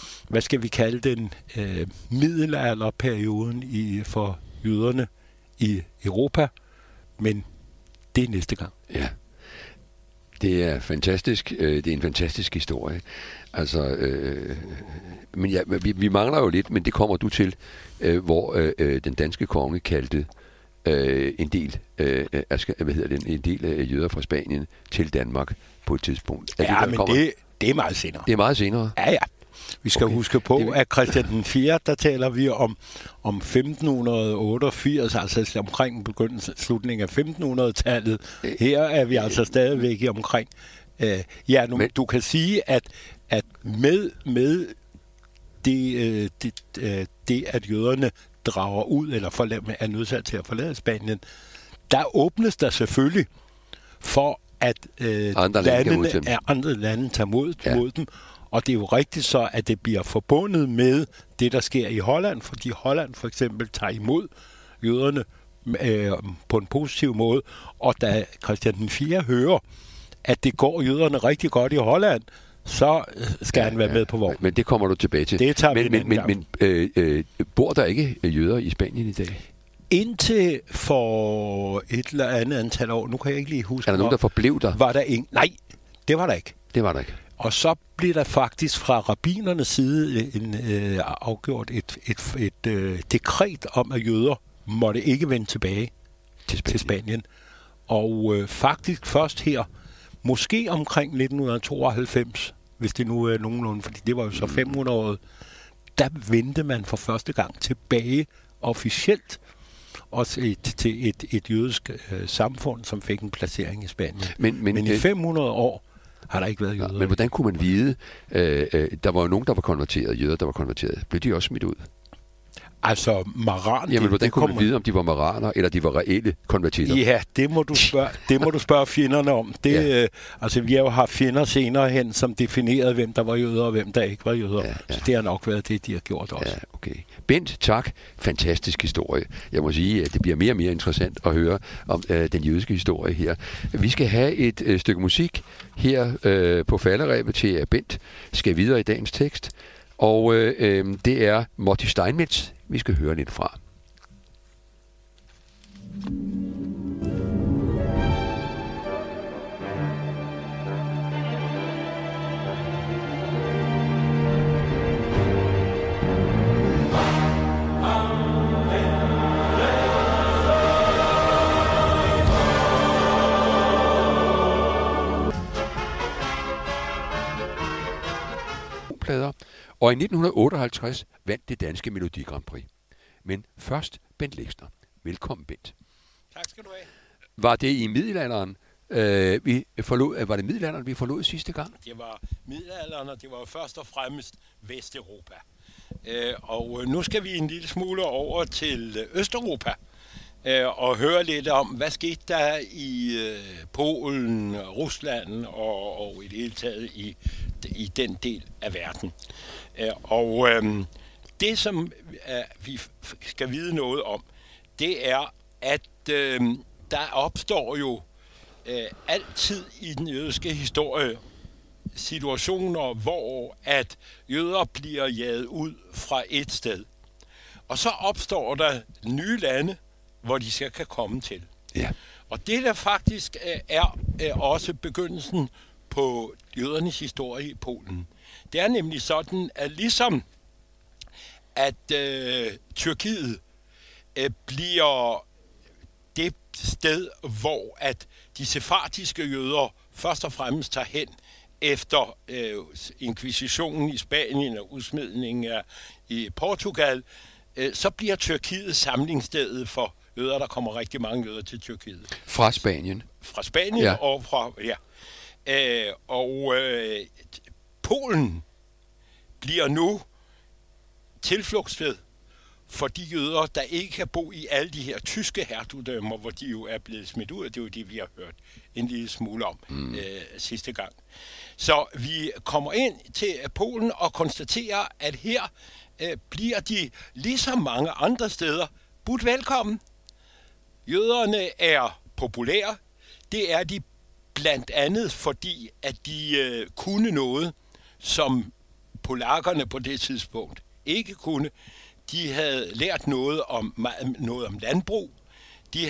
middelalderperioden for jøderne i Europa. Men det er næste gang. Ja. Det er fantastisk. Det er en fantastisk historie. Altså, men ja, vi mangler jo lidt, men det kommer du til, hvor den danske konge kaldte en del af jøder fra Spanien til Danmark på et tidspunkt. Det er meget senere. Det er meget senere? Ja. Vi skal huske på, at Christian den 4., der taler vi om 1588, altså omkring slutningen af 1500-tallet. Her er vi altså stadigvæk i omkring. Du kan sige, at med det, at jøderne drager ud, eller er nødsat til at forlade Spanien, der åbnes der selvfølgelig for, at andre lande tager mod dem. Og det er jo rigtigt så, at det bliver forbundet med det, der sker i Holland, fordi Holland for eksempel tager imod jøderne på en positiv måde. Og da Christian den 4. hører, at det går jøderne rigtig godt i Holland, så skal han være med på vognen. Men det kommer du tilbage til. Det tager vi men bor der ikke jøder i Spanien i dag? Indtil for et eller andet antal år, nu kan jeg ikke lige huske. Er der nogen, der forblev der? Var der ingen? Nej, det var der ikke. Det var der ikke. Og så blev der faktisk fra rabbinernes side afgjort et dekret om, at jøder måtte ikke vende tilbage til Spanien. Og faktisk først her, måske omkring 1992, hvis det nu er nogenlunde, fordi det var jo så 500 år, der vendte man for første gang tilbage officielt også til et jødisk samfund, som fik en placering i Spanien. Men i 500 år har der ikke været jøder. Men hvordan kunne man vide, der var jo nogen, der var konverteret, jøder, der var konverteret. Blev de også smidt ud? Altså, maran... Jamen, hvordan kunne man vide, om de var maraner, eller de var reelle konvertitter? Ja, det må du spørge fjenderne om. Altså, vi har jo haft fjender senere hen, som definerede, hvem der var jøder, og hvem der ikke var jøder. Ja. Så det har nok været det, de har gjort også. Ja, okay. Bent, tak. Fantastisk historie. Jeg må sige, at det bliver mere og mere interessant at høre om den jødiske historie her. Vi skal have et stykke musik her på falderebet til, at Bent skal videre i dagens tekst. Og det er Motti Steinmetz, vi skal høre lidt fra. soloplader, og i 1958 vandt det danske Melodi Grand Prix. Men først Bent Leksner. Velkommen, Bent. Tak skal du have. Var det i middelalderen, var det middelalderen, vi forlod sidste gang? Det var middelalderen, og det var først og fremmest Vesteuropa. Og nu skal vi en lille smule over til Østeuropa og høre lidt om, hvad skete der i Polen, Rusland og i det hele taget i den del af verden. Det, som vi skal vide noget om, det er, at der opstår jo altid i den jødiske historie situationer, hvor at jøder bliver jaget ud fra et sted. Og så opstår der nye lande, hvor de skal kan komme til. Ja. Og det, der faktisk er også begyndelsen på jødernes historie i Polen, det er nemlig sådan, at ligesom at Tyrkiet bliver det sted, hvor at de sefardiske jøder først og fremmest tager hen efter inkvisitionen i Spanien og udsmidningen i Portugal, så bliver Tyrkiet samlingsstedet for jøder. Der kommer rigtig mange jøder til Tyrkiet. Fra Spanien? Fra Spanien, ja. Og fra... Ja. Polen bliver nu tilflugtssted for de jøder, der ikke kan bo i alle de her tyske hertugdømmer, hvor de jo er blevet smidt ud. Det er jo det, vi har hørt en lille smule om sidste gang. Så vi kommer ind til Polen og konstaterer, at her bliver de, ligesom mange andre steder, budt velkommen. Jøderne er populære. Det er de blandt andet, fordi at de kunne noget, som polakkerne på det tidspunkt ikke kunne. De havde lært noget om landbrug. De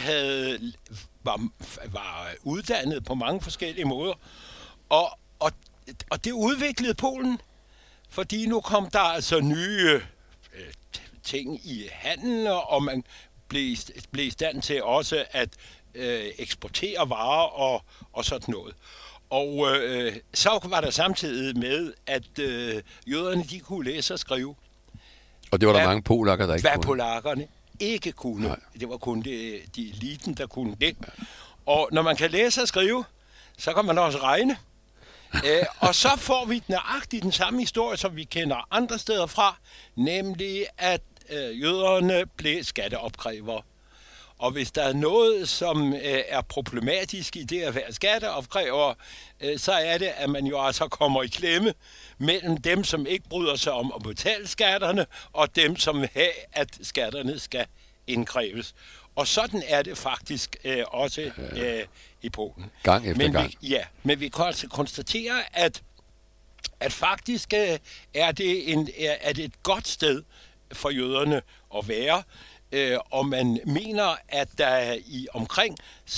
var uddannet på mange forskellige måder. Og det udviklede Polen, fordi nu kom der altså nye ting i handelen, og man blev i stand til også at eksportere varer og sådan noget. Og så var der samtidig med, at jøderne de kunne læse og skrive. Og det var der mange polakker, der ikke kunne. Hvad polakkerne ikke kunne. Nej. Det var kun de eliten, der kunne det. Og når man kan læse og skrive, så kan man også regne. Og så får vi nøjagtigt den samme historie, som vi kender andre steder fra, nemlig at jøderne blev skatteopkrævere. Og hvis der er noget, som er problematisk i det at være skatteopkræver, så er det, at man jo altså kommer i klemme mellem dem, som ikke bryder sig om at betale skatterne, og dem, som vil have, at skatterne skal indkræves. Og sådan er det faktisk også i Polen. Gang efter gang. Men vi kan altså konstatere, at faktisk er det et godt sted for jøderne at være. Og man mener, at der i omkring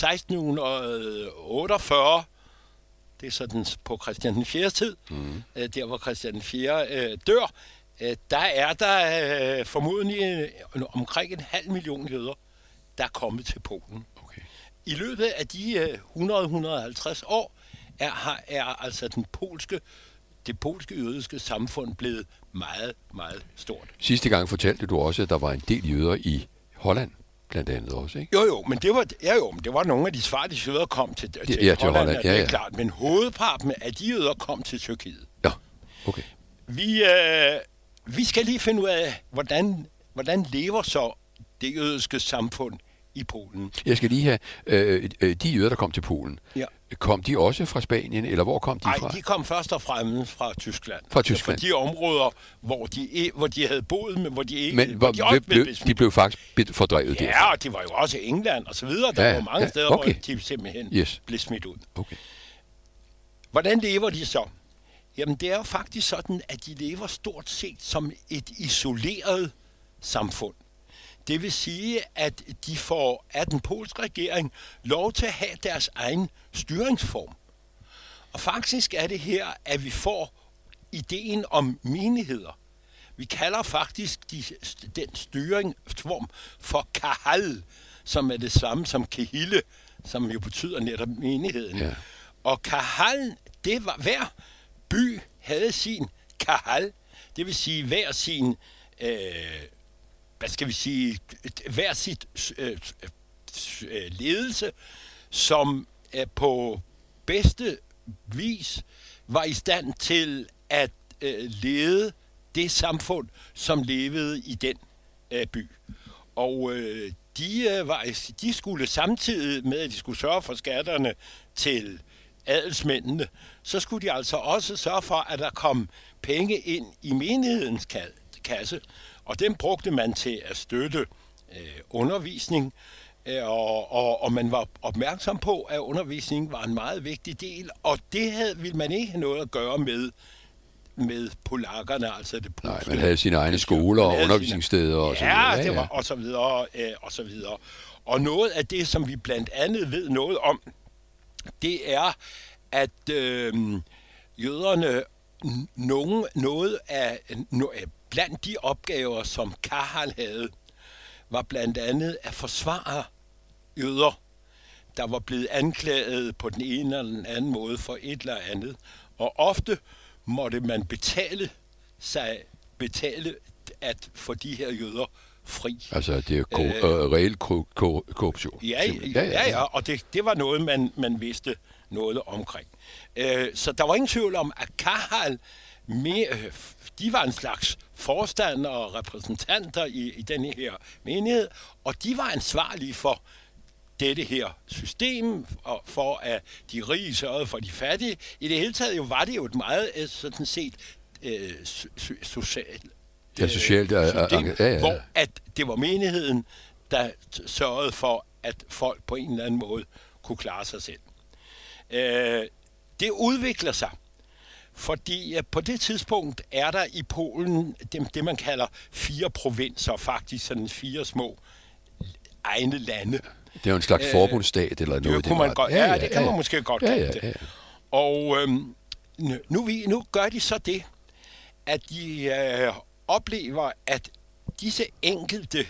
1648, det er sådan på Christian den 4. tid, der hvor Christian den 4. Dør, der er der formodentlig omkring 500.000 jøder, der er kommet til Polen. Okay. I løbet af de 100-150 år er altså det polske jødiske samfund blevet meget, meget stort. Sidste gang fortalte du også, at der var en del jøder i Holland, blandt andet også, ikke? Jo, men det var nogle af de svartige jøder, kom til Holland, det er klart. Men hovedparten af de jøder kom til Tyrkiet. Ja, okay. Vi skal lige finde ud af, hvordan lever så det jødiske samfund i Polen. Jeg skal lige have, de jøder, der kom til Polen, kom de også fra Spanien, eller hvor kom de fra? Nej, de kom først og fremmest fra Tyskland. Fra Tyskland? Fra de områder, hvor de havde boet, men hvor de ikke... Men de blev faktisk fordrevet derfra? Ja, og det var jo også England og så videre. Der var mange steder, hvor de simpelthen blev smidt ud. Okay. Hvordan lever de så? Jamen, det er jo faktisk sådan, at de lever stort set som et isoleret samfund. Det vil sige, at de får af den polske regering lov til at have deres egen styringsform. Og faktisk er det her, at vi får ideen om menigheder. Vi kalder faktisk den styringsform for kahal, som er det samme som kehille, som jo betyder netop menigheden. Ja. Og kahal, det var hver by havde sin kahal, det vil sige hver sin, hver sit ledelse, som på bedste vis var i stand til at lede det samfund, som levede i den by. Og de skulle samtidig med, at de skulle sørge for skatterne til adelsmændene, så skulle de altså også sørge for, at der kom penge ind i menighedens kasse, og den brugte man til at støtte undervisning, og man var opmærksom på, at undervisningen var en meget vigtig del, og det ville man ikke have noget at gøre med polakkerne, altså det polske. Nej, man havde sine egne skoler og undervisningssteder og så videre. Ja, det var og så videre, og så videre. Og noget af det, som vi blandt andet ved noget om, det er, at jøderne blandt de opgaver, som kahal havde, var blandt andet at forsvare jøder, der var blevet anklaget på den ene eller den anden måde for et eller andet. Og ofte måtte man betale at få de her jøder fri. Altså, det er reel korruption. Ja, og det var noget, man vidste noget omkring. Så der var ingen tvivl om, at kahal, de var en slags forstander og repræsentanter i denne her menighed, og de var ansvarlige for dette her system, og for at de rige sørgede for de fattige. I det hele taget var det jo et meget sådan set socialt system, hvor at det var menigheden, der sørgede for, at folk på en eller anden måde kunne klare sig selv. Det udvikler sig, fordi på det tidspunkt er der i Polen det man kalder 4 provinser, faktisk sådan 4 små egne lande. Det er jo en slags forbundsstat eller noget. Det kan man måske godt kalde det. Og nu gør de så det, at de oplever, at disse enkelte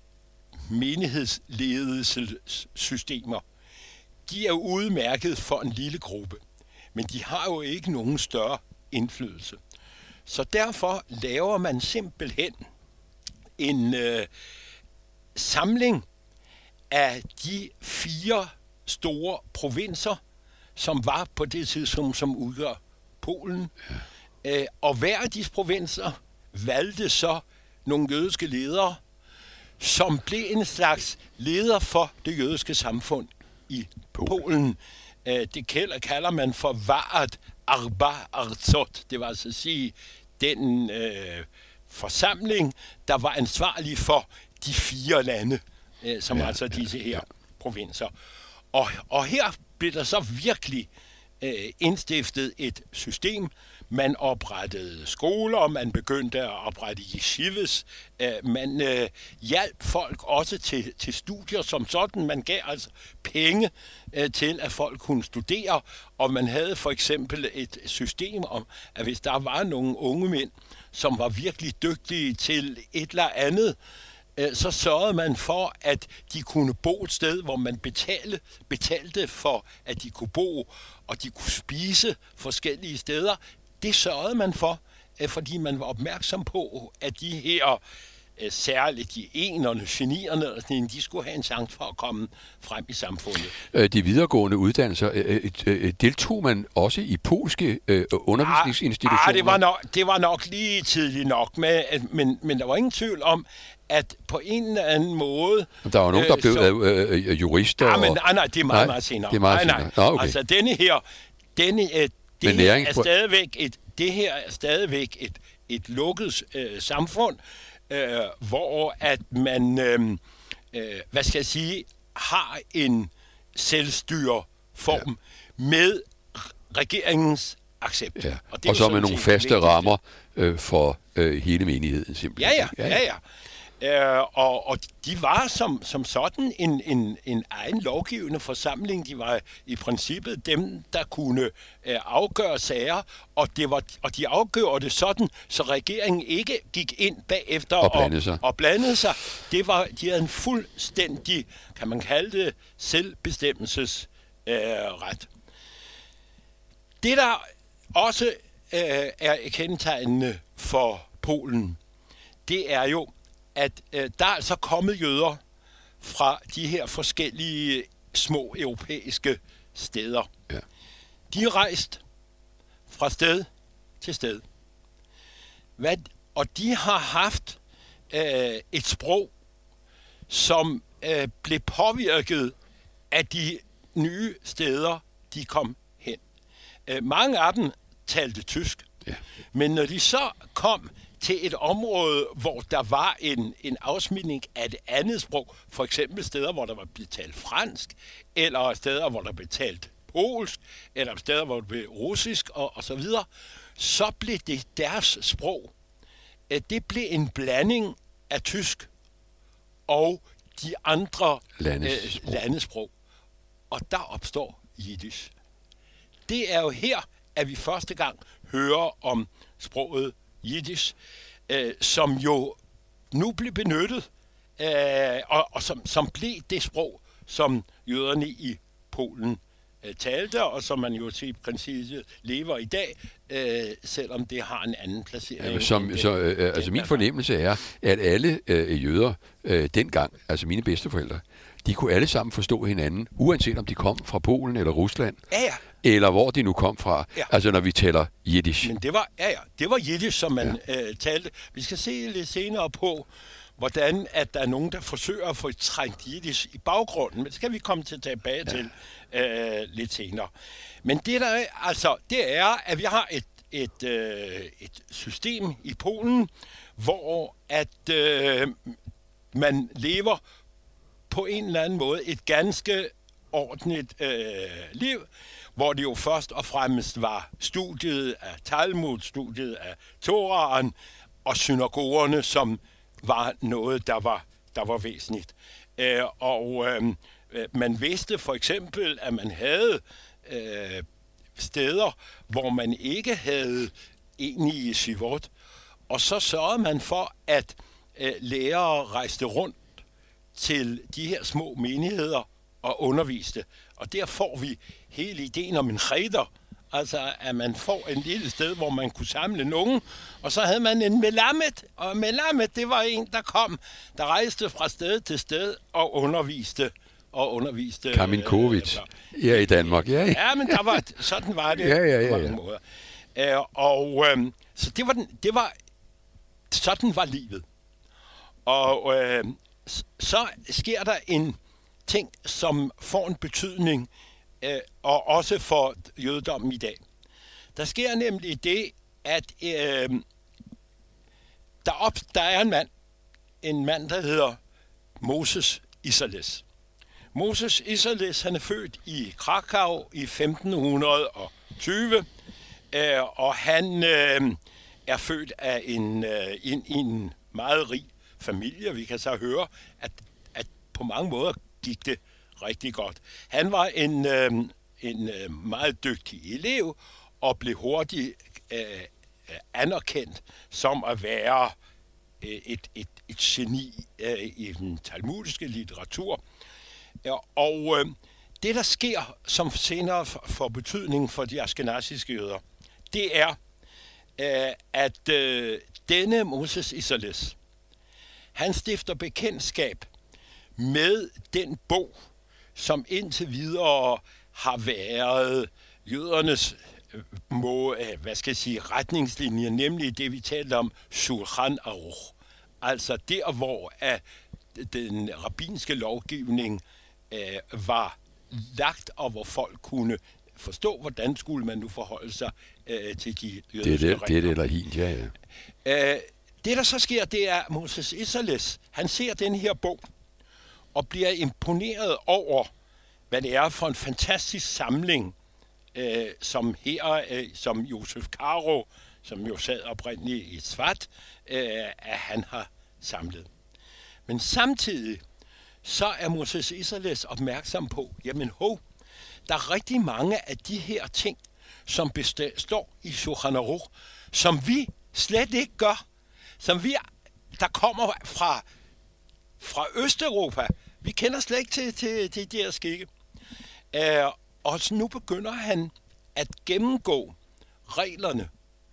menighedsledelsessystemer, de er udmærket for en lille gruppe, men de har jo ikke nogen større indflydelse. Så derfor laver man simpelthen en samling af de 4 store provinser, som var på det tidspunkt, som udgør Polen. Ja. Og hver af disse provinser valgte så nogle jødiske ledere, som blev en slags leder for det jødiske samfund i Polen. Det kalder man for Vaad Arba Arzot. Det var altså at sige den forsamling, der var ansvarlig for de 4 lande, som altså disse her provinser. Og her blev der så virkelig indstiftet et system. Man oprettede skoler, man begyndte at oprette yeshivas, man hjalp folk også til studier som sådan. Man gav altså penge til, at folk kunne studere, og man havde for eksempel et system om, at hvis der var nogle unge mænd, som var virkelig dygtige til et eller andet, så sørgede man for, at de kunne bo et sted, hvor man betalte for, at de kunne bo, og de kunne spise forskellige steder. Det sørgede man for, fordi man var opmærksom på, at de her, særligt de enerne, genierne, de skulle have en chance for at komme frem i samfundet. De videregående uddannelser, deltog man også i polske undervisningsinstitutioner? Det var nok lige tidligt nok, men der var ingen tvivl om, at på en eller anden måde... Der var nogen, der blev jurister? Nej, det er meget senere. Det er meget senere. Okay. Altså det her er stadigvæk et lukket samfund, hvor at man, har en selvstyreform med regeringens accept. Ja. Og så med nogle faste rammer for hele menigheden simpelthen. Ja. Og de var som sådan en egen lovgivende forsamling. De var i princippet dem, der kunne afgøre sager, og de afgjorde det sådan, så regeringen ikke gik ind bagefter og blandede sig. De havde en fuldstændig, kan man kalde det, selvbestemmelsesret. Det der også er kendetegnende for Polen, det er jo, at der er altså kommet jøder fra de her forskellige små europæiske steder. Ja. De er rejst fra sted til sted. Og de har haft et sprog, som blev påvirket af de nye steder, de kom hen. Mange af dem talte tysk, ja. Men når de så kom til et område, hvor der var en afsmitning af et andet sprog, for eksempel steder, hvor der var blevet talt fransk, eller steder, hvor der blev talt polsk, eller steder, hvor der blev russisk, og så videre, så blev det deres sprog. Det blev en blanding af tysk og de andre landesprog. Og der opstår jiddisch. Det er jo her, at vi første gang hører om sproget jiddisch, som jo nu bliver benyttet, og som blev det sprog, som jøderne i Polen talte, og som man jo til princippet lever i dag, selvom det har en anden placering. Ja, altså min fornemmelse er, at alle jøder dengang, altså mine bedsteforældre, de kunne alle sammen forstå hinanden, uanset om de kom fra Polen eller Rusland, eller hvor de nu kom fra. Ja. Altså når vi taler jiddisch. Men det var jiddisch, som man talte. Vi skal se lidt senere på, hvordan at der er nogen, der forsøger at få et trængt jiddisch i baggrunden, men det skal vi komme tilbage til lidt senere. Men det der er, altså, det er, at vi har et system i Polen, hvor at man lever på en eller anden måde et ganske ordentligt liv, hvor det jo først og fremmest var studiet af Talmud, studiet af Toraen og synagogerne, som var noget, der var væsentligt. Man vidste for eksempel, at man havde steder, hvor man ikke havde egentlige yeshivot, og så sørgede man for, at lærere rejste rundt til de her små menigheder og underviste. Og der får vi hele ideen om en cheder, altså at man får en lille sted, hvor man kunne samle nogen, og så havde man en melamed, og melamed, det var en, der rejste fra sted til sted og underviste. Kaminkovic, i Danmark, Ja, men sådan var det på mange måder. Så sådan var livet. Og så sker der en ting, som får en betydning, og også for jødedommen i dag. Der sker nemlig det, at der er en mand, der hedder Moses Isserles. Moses Isserles, han er født i Krakow i 1520, og han er født af en meget rig familie. Vi kan så høre, at på mange måder gik det rigtig godt. Han var en meget dygtig elev og blev hurtigt anerkendt som at være et geni i den talmudiske litteratur. Og det, der sker, som senere får betydning for de ashkenaziske jøder, det er, at denne Moses Isserles, han stifter bekendtskab med den bog, som indtil videre har været jødernes retningslinje, nemlig det, vi talte om, Shulchan Aruch. Altså der, hvor den rabbinske lovgivning var lagt, og hvor folk kunne forstå, hvordan skulle man nu forholde sig til de jødiske regler. Det er det, der hint, ja. Det, der så sker, det er, Moses Isserles, han ser den her bog, og bliver imponeret over, hvad det er for en fantastisk samling, som Josef Karo, som jo sad oprindeligt i Svat, at han har samlet. Men samtidig, så er Moses Isserles opmærksom på, der er rigtig mange af de her ting, som består i Shulchan Aruch, som vi slet ikke gør, der kommer fra Østeuropa. Vi kender slet ikke til de her skikke. Og så nu begynder han at gennemgå reglerne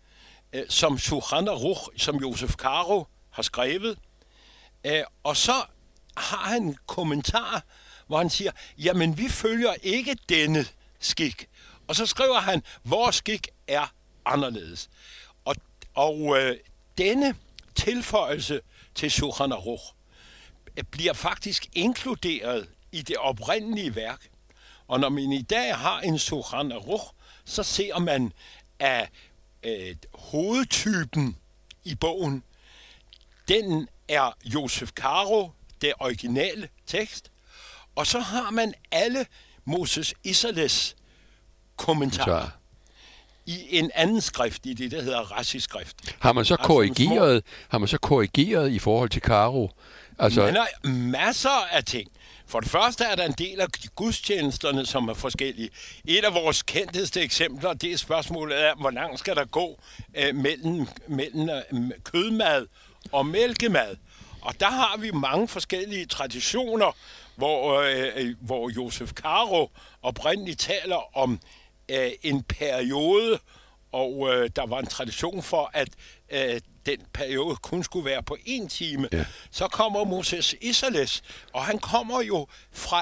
som Shulchan Aruch, som Josef Caro har skrevet. Og så har han en kommentar, hvor han siger, jamen vi følger ikke denne skik. Og så skriver han, vores skik er anderledes. Og denne tilføjelse til Shulchan Aruch bliver faktisk inkluderet i det oprindelige værk. Og når man i dag har en Shulchan Aruch, så ser man, at hovedtypen i bogen, den er Josef Caro, det originale tekst, og så har man alle Moses Isserles kommentarer i en anden skrift, i det, der hedder Rashi-skrift. Har man så korrigeret i forhold til Caro? Altså, man har masser af ting. For det første er der en del af gudstjenesterne, som er forskellige. Et af vores kendteste eksempler, det er spørgsmålet af, hvor langt skal der gå mellem kødmad og mælkemad. Og der har vi mange forskellige traditioner, hvor Josef Caro oprindeligt taler om en periode, og der var en tradition for, at den periode kun skulle være på 1 time. Ja. Så kommer Moses Isserles, og han kommer jo fra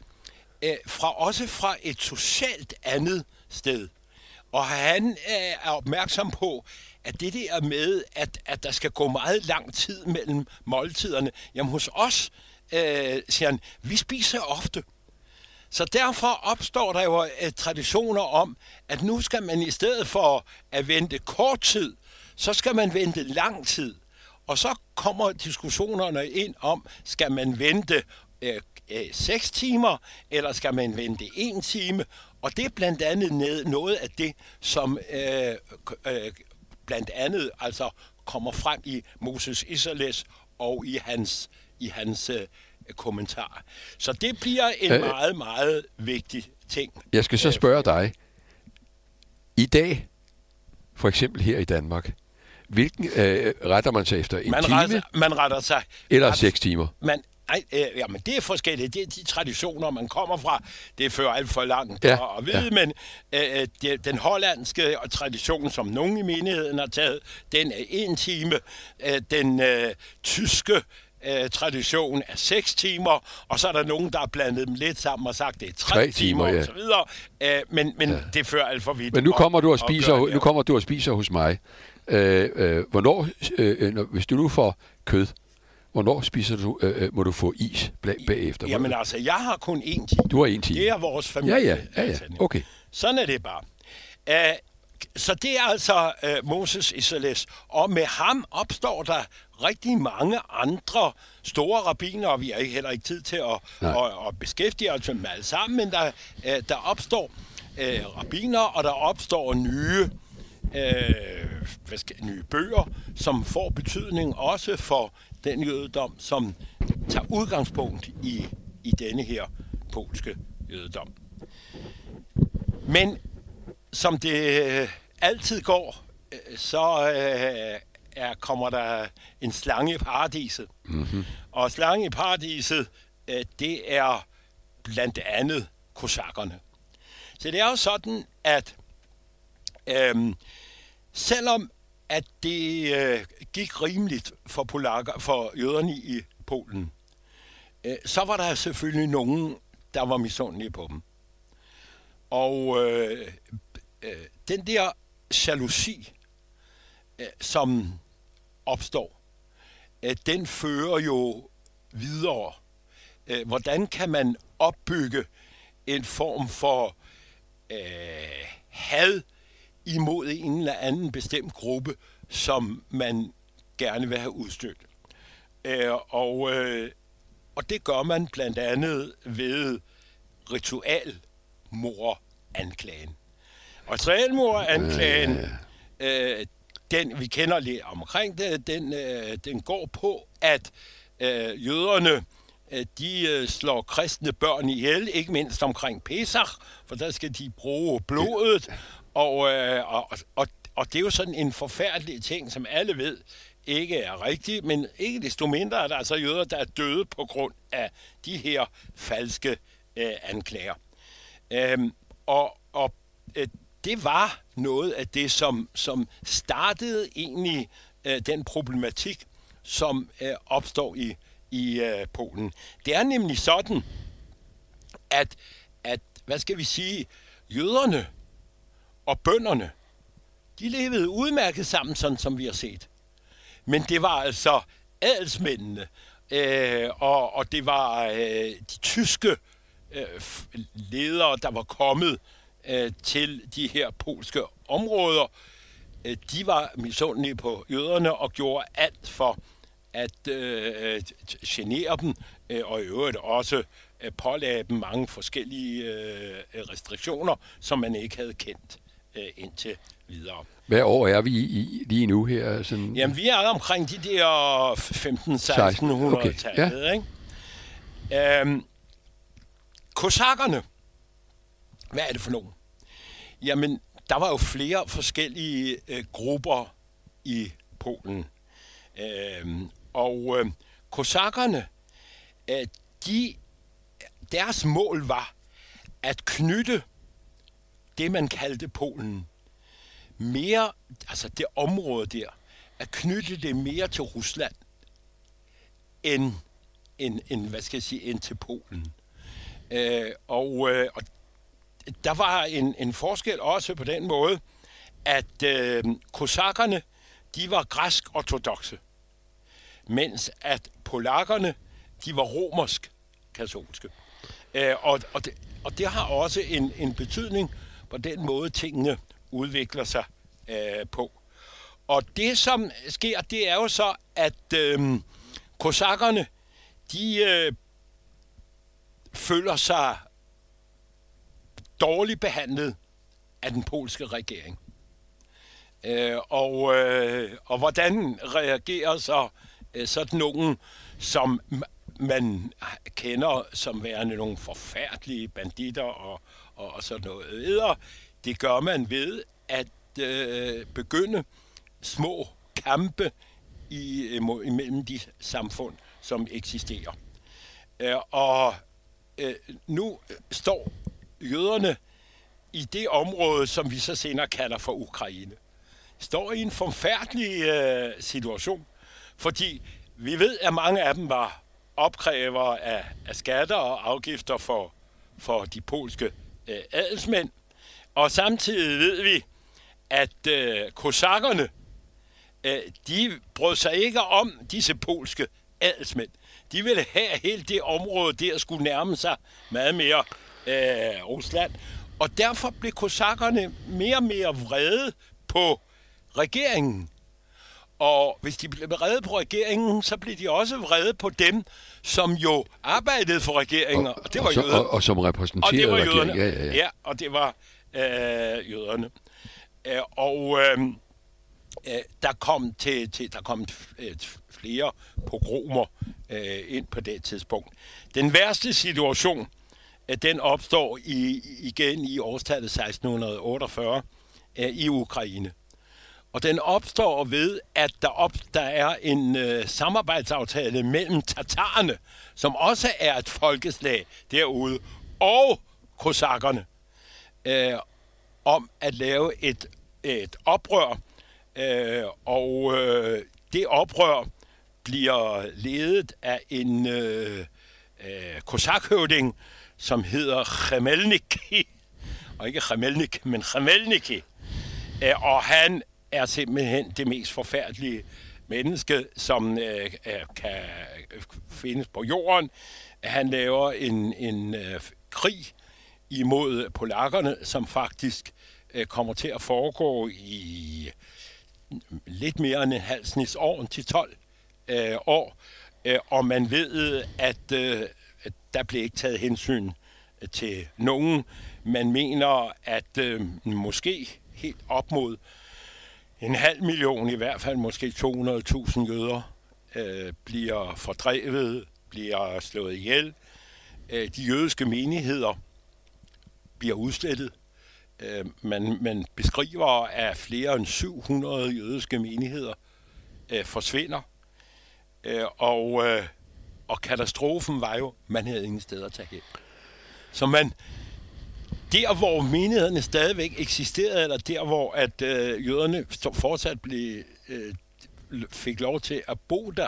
et socialt andet sted. Og han er opmærksom på, at det der med, at der skal gå meget lang tid mellem måltiderne, jamen hos os, siger han, vi spiser ofte. Så derfor opstår der jo traditioner om, at nu skal man i stedet for at vente kort tid, så skal man vente lang tid. Og så kommer diskussionerne ind om, skal man vente 6 timer, eller skal man vente 1 time? Og det er blandt andet noget af det, som blandt andet altså kommer frem i Moses Isserles og i hans kommentar. Så det bliver en meget, meget vigtig ting. Jeg skal så spørge dig. I dag, for eksempel her i Danmark, hvilken retter man sig efter? En time? Man retter sig... Eller 6 timer? Jamen det er forskelligt. Det er de traditioner, man kommer fra. Det fører alt for langt at vide, men den hollandske tradition, som nogen i menigheden har taget, den er 1 time. Den tyske tradition er 6 timer, og så er der nogen, der har blandet dem lidt sammen og sagt, det er 3 timer og så videre. Men det fører alt for vidt. Men nu kommer du og spiser hos mig. Hvis du nu får kød, hvornår spiser du, må du få is bagefter? Jamen altså, jeg har kun 1 time. Du har 1 time. Det er vores familie. Ja. Okay. Sådan er det bare. Så det er altså Moses Isserles. Og med ham opstår der rigtig mange andre store rabbiner, og vi har heller ikke tid til at beskæftige os med alle sammen, men der opstår rabbiner, og der opstår nye bøger, som får betydning også for den jødedom, som tager udgangspunkt i denne her polske jødedom. Men som det altid går, så kommer der en slange i paradiset. Mm-hmm. Og slange i paradiset, det er blandt andet kosakkerne. Så det er jo sådan, at selvom at det gik rimeligt for jøderne i Polen, så var der selvfølgelig nogen, der var misundelige på dem. Og den der jalousi, som opstår, den fører jo videre. Hvordan kan man opbygge en form for had imod en eller anden bestemt gruppe, som man gerne vil have udstødt? Og det gør man blandt andet ved ritualmordanklagen. Og ritualmordanklagen, den vi kender lidt omkring det, den går på, at jøderne de slår kristne børn ihjel, ikke mindst omkring Pesach, for der skal de bruge blodet, og det er jo sådan en forfærdelig ting, som alle ved ikke er rigtigt, men ikke desto mindre er der altså jøder, der er døde på grund af de her falske anklager. det var noget af det, som startede egentlig den problematik, som opstår i Polen. Det er nemlig sådan, at hvad skal vi sige, jøderne og bønderne, de levede udmærket sammen, sådan som vi har set. Men det var altså adelsmændene, og det var de tyske ledere, der var kommet til de her polske områder. De var misundelige på jøderne og gjorde alt for at genere dem, og i øvrigt også pålagde dem mange forskellige restriktioner, som man ikke havde kendt indtil videre. Hvad år er vi i lige nu her? Sådan... Jamen, vi er omkring de der 1500-1600-tallet, ja. Ikke? Kosakkerne, hvad er det for nogen? Jamen, der var jo flere forskellige grupper i Polen. Kosakkerne, deres mål var at knytte det, man kaldte Polen, mere, altså det område der, at knytte det mere til Rusland, end til Polen. Og der var en forskel også på den måde, at kosakkerne, de var græsk-ortodokse, mens at polakkerne, de var romersk-katolske. Og det har også en betydning på den måde, tingene udvikler sig på. Og det, som sker, det er jo så, at kosakkerne, de føler sig dårligt behandlet af den polske regering. Og hvordan reagerer så sådan nogen, som man kender som værende nogle forfærdelige banditter og sådan noget videre? Det gør man ved at begynde små kampe imellem de samfund, som eksisterer. Nu står jøderne i det område, som vi så senere kalder for Ukraine, står i en forfærdelig situation, fordi vi ved, at mange af dem var opkrævere af skatter og afgifter for de polske adelsmænd, og samtidig ved vi, at kosakkerne, de brød sig ikke om disse polske adelsmænd. De ville have hele det område der skulle nærme sig meget mere Rusland. Og derfor blev kosakkerne mere og mere vrede på regeringen. Og hvis de blev vrede på regeringen, så blev de også vrede på dem, som jo arbejdede for regeringen. Og det var jøderne. Og som repræsenterede regeringen. Ja, og det var jøderne. Der kom flere pogromer ind på det tidspunkt. Den værste situation, den opstår igen i årstallet 1648 i Ukraine. Og den opstår ved, at der er en samarbejdsaftale mellem tatarerne, som også er et folkeslag derude, og kosakkerne, om at lave et oprør. Det oprør bliver ledet af en kosakhøvding, som hedder Khmelnytsky. Og ikke Khmelnyk, men Khmelnytsky. Og han er simpelthen det mest forfærdelige menneske, som kan findes på jorden. Han laver en krig imod polakkerne, som faktisk kommer til at foregå i lidt mere end en halv snes år, til 12 år. Og man ved, at der blev ikke taget hensyn til nogen. Man mener, at måske helt op mod 500.000, i hvert fald måske 200.000 jøder, bliver fordrevet, bliver slået ihjel. De jødiske menigheder bliver udslettet. Man beskriver, at flere end 700 jødiske menigheder forsvinder. Og katastrofen var jo, man havde ingen steder at tage hen. Så der, hvor menighederne stadigvæk eksisterede, eller der, hvor at jøderne fortsat fik lov til at bo der,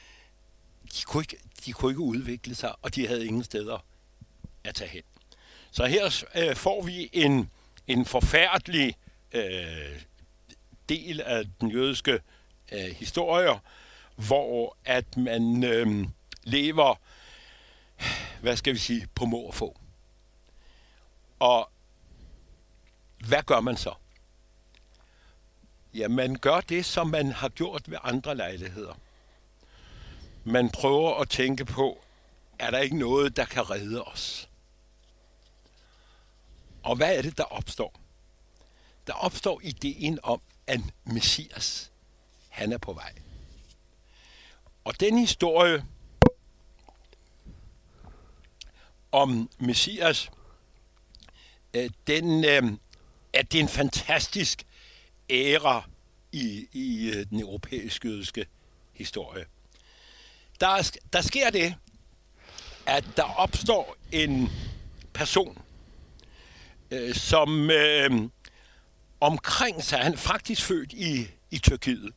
de kunne ikke udvikle sig, og de havde ingen steder at tage hen. Så her får vi en forfærdelig del af den jødiske historie, hvor at man lever, hvad skal vi sige, på må og få. Og hvad gør man så? Ja, man gør det, som man har gjort ved andre lejligheder. Man prøver at tænke på, er der ikke noget, der kan redde os? Og hvad er det, der opstår? Der opstår ideen om, at Messias, han er på vej. Og den historie om Messias, det er en fantastisk æra i den europæiske jødiske historie. Der sker det, at der opstår en person, som omkring sig, han er faktisk født i Tyrkiet.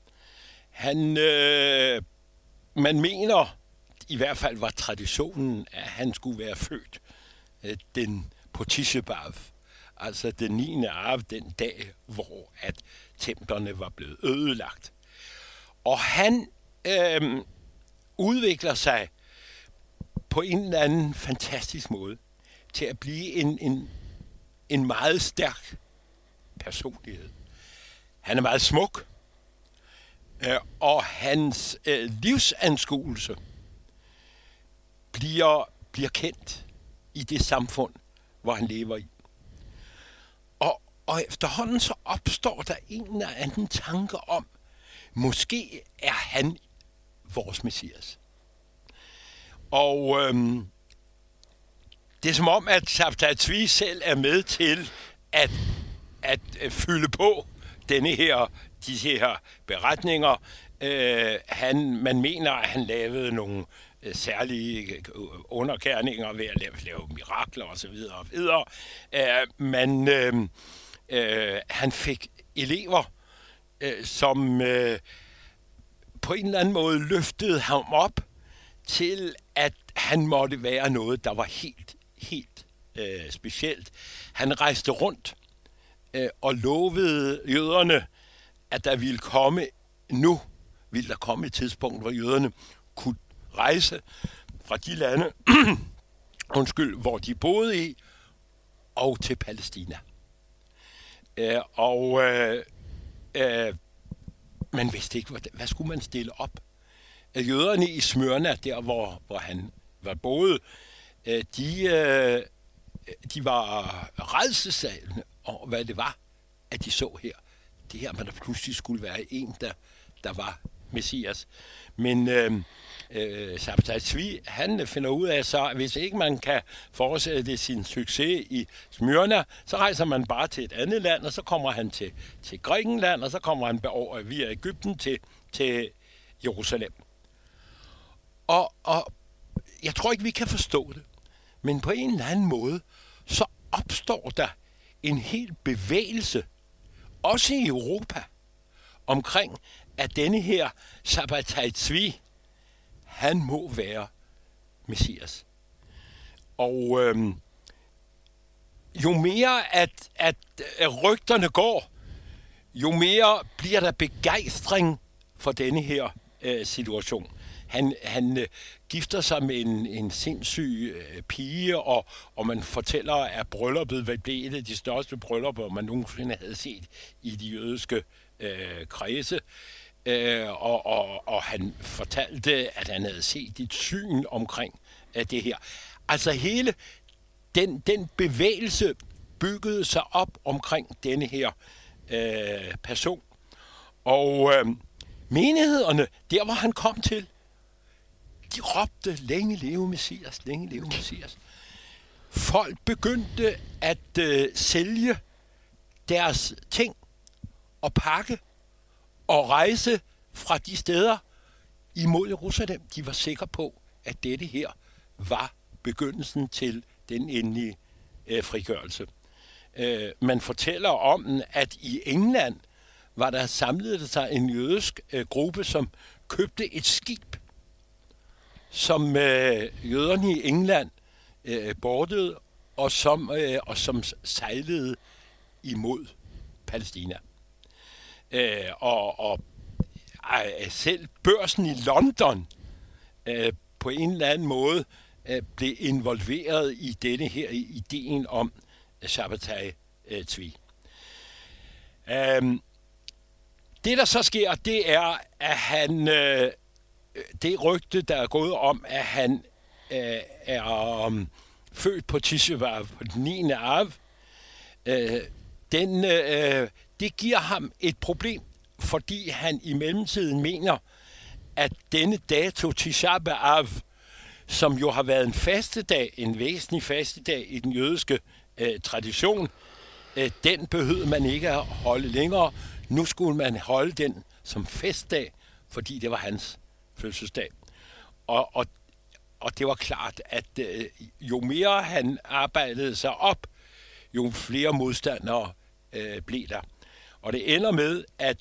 Man mener, i hvert fald var traditionen, at han skulle være født på Tisha B'Av, altså den 9. Av, den dag, hvor at templerne var blevet ødelagt. Og han udvikler sig på en eller anden fantastisk måde til at blive en meget stærk personlighed. Han er meget smuk, og hans livsanskuelse bliver kendt i det samfund, hvor han lever i. Og efterhånden så opstår der en eller anden tanke om, måske er han vores Messias. Og det er som om, at Shabtai Tzvi selv er med til at fylde på disse her beretninger. Man mener, at han lavede nogle særlige underkærninger ved at lave mirakler osv. Men han fik elever, som på en eller anden måde løftede ham op til, at han måtte være noget, der var helt specielt. Han rejste rundt og lovede jøderne, at der ville komme et tidspunkt, hvor jøderne kunne rejse fra de lande, hvor de boede i, og til Palæstina. Man vidste ikke, hvad skulle man stille op. Jøderne i Smyrna, der hvor han var boet, de var rædselsslagne over, hvad det var, at de så her. Det her, man der pludselig skulle være en, der var Messias. Men Shabtai Tzvi, han finder ud af så, at hvis ikke man kan fortsætte sin succes i Smyrna, så rejser man bare til et andet land, og så kommer han til Grækenland, og så kommer han over via Egypten til Jerusalem. Og jeg tror ikke, vi kan forstå det, men på en eller anden måde, så opstår der en hel bevægelse, også i Europa, omkring, at denne her Shabtai Tzvi, han må være Messias. Og jo mere at rygterne går, jo mere bliver der begejstring for denne her situation. Han gifter sig med en sindssyg pige, og man fortæller, at brylluppet blev et af de største bryllupper, man nogensinde havde set i de jødiske kredse. Og han fortalte, at han havde set et syn omkring det her. Altså hele den bevægelse byggede sig op omkring denne her person. Og menighederne, der hvor han kom til, de råbte, længe leve Messias, længe leve Messias. Folk begyndte at sælge deres ting og pakke og rejse fra de steder imod Jerusalem. De var sikre på, at dette her var begyndelsen til den endelige frigørelse. Man fortæller om, at i England var der samlet sig en jødisk gruppe, som købte et skib, som jøderne i England bordede, og som sejlede imod Palæstina. Og selv børsen i London på en eller anden måde blev involveret i denne her ideen om Shabbatai Tzvi. Det, der så sker, det er, at han, det rygte, der er gået om, at han er født på Tisha B'Av, på den 9. Av, det giver ham et problem, fordi han i mellemtiden mener, at denne dato, Tisha B'Av, som jo har været en fastedag, en væsentlig fastedag i den jødiske tradition, den behøvede man ikke at holde længere. Nu skulle man holde den som festdag, fordi det var hans fødselsdag. Og det var klart, at jo mere han arbejdede sig op, jo flere modstandere blev der. Og det ender med,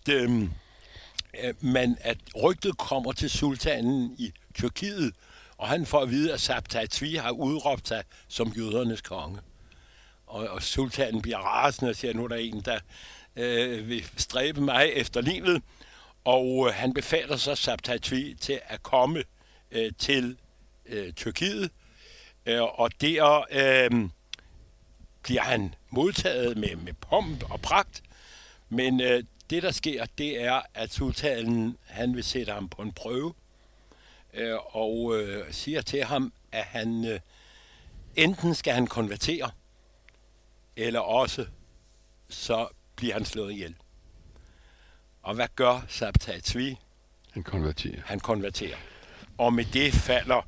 at rygtet kommer til sultanen i Tyrkiet, og han får at vide, at Shabtai Tzvi har udråbt sig som jødernes konge. Og sultanen bliver rasende og siger, nu er der en, der vil stræbe mig efter livet. Og han befaler så Shabtai Tzvi til at komme til Tyrkiet. Og der bliver han modtaget med pomp og pragt. Men det, der sker, det er, at sultanen han vil sætte ham på en prøve. Og siger til ham, at han enten skal han konvertere, eller også så bliver han slået ihjel. Og hvad gør Shabtai Tzvi? Han konverterer. Og med det falder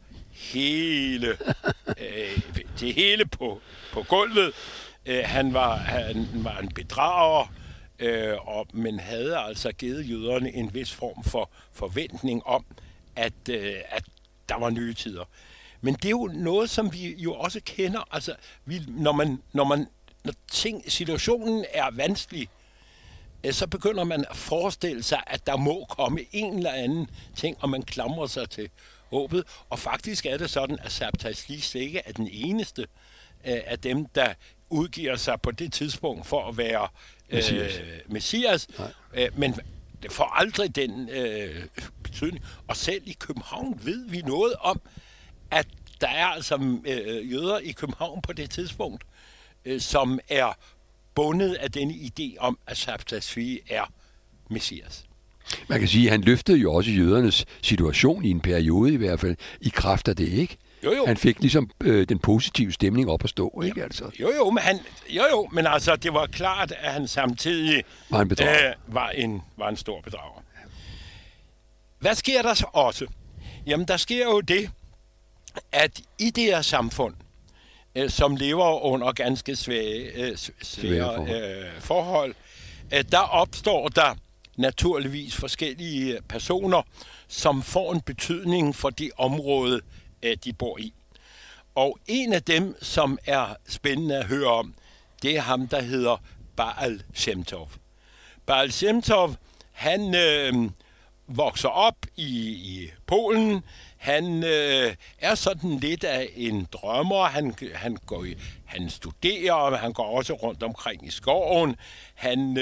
det hele på gulvet. Han var en bedrager, men havde altså givet jøderne en vis form for forventning om, at der var nye tider. Men det er jo noget, som vi jo også kender. Altså, når situationen er vanskelig, så begynder man at forestille sig, at der må komme en eller anden ting, og man klamrer sig til håbet. Og faktisk er det sådan, at Shabtai Tzvi ikke er den eneste af dem, der udgiver sig på det tidspunkt for at være Messias. Men det får aldrig den betydning. Og selv i København ved vi noget om, at der er altså jøder i København på det tidspunkt, som er bundet af denne idé om, at Shabtai Tzvi er Messias. Man kan sige, at han løftede jo også jødernes situation i en periode i hvert fald, i kraft af det, ikke? Jo. Han fik ligesom den positive stemning op at stå, ikke altså? Jo, men altså, det var klart, at han samtidig var en stor bedrager. Hvad sker der så også? Jamen, der sker jo det, at i det her samfund, som lever under ganske svære forhold, der opstår der naturligvis forskellige personer, som får en betydning for det område, de bor i. Og en af dem, som er spændende at høre om, det er ham, der hedder Baal Shem Tov. Baal Shem Tov, han vokser op i Polen. Han er sådan lidt af en drømmer. Han studerer, og han går også rundt omkring i skoven. Han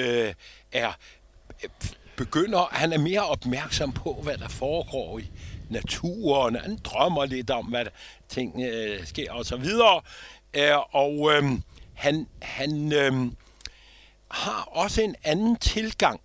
er mere opmærksom på, hvad der foregår i naturen. Han drømmer lidt om, hvad ting sker og så videre. Han har også en anden tilgang,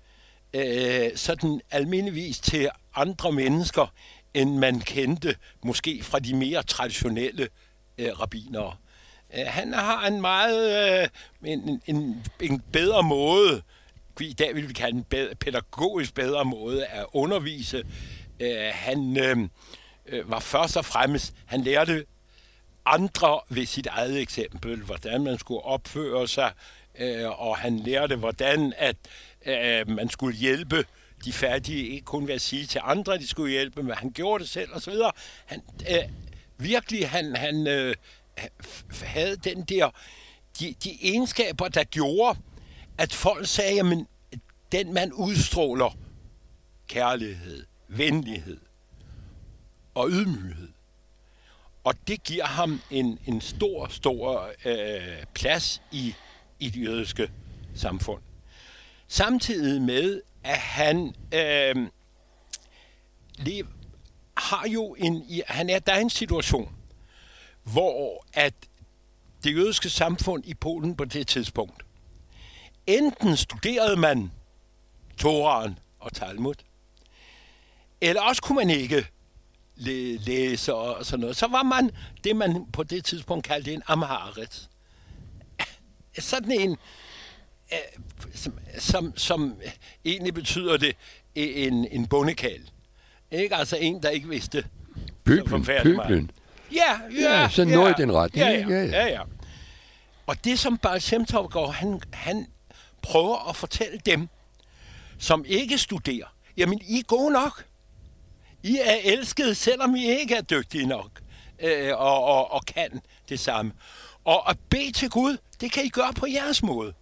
sådan almindeligvis til andre mennesker, end man kendte måske fra de mere traditionelle rabbinere. Han har en meget en bedre måde, i dag vil vi kalde en pædagogisk bedre måde at undervise. Han var først og fremmest, han lærte andre ved sit eget eksempel, hvordan man skulle opføre sig, og han lærte, hvordan at man skulle hjælpe de fattige, ikke kun ved at sige til andre, de skulle hjælpe, men han gjorde det selv, og så videre. havde den der, de egenskaber, der gjorde, at folk sagde, jamen, den man udstråler kærlighed, venlighed og ydmyghed. Og det giver ham en stor plads i det jødiske samfund. Samtidig med, at han har jo der er en situation, hvor at det jødiske samfund i Polen på det tidspunkt, enten studerede man Toraen og Talmud, eller også kunne man ikke læse og sådan noget. Så var man det, man på det tidspunkt kaldte en amharet. Sådan en, som egentlig betyder det, en bondekald. Ikke? Altså en, der ikke vidste. Pøblen. Ja, så noget i den retning. Ja. Og det, som Baal Shem Tov går, han prøver at fortælle dem, som ikke studerer, jamen, I er gode nok. I er elskede, selvom I ikke er dygtige nok, og kan det samme. Og at bede til Gud, det kan I gøre på jeres måde.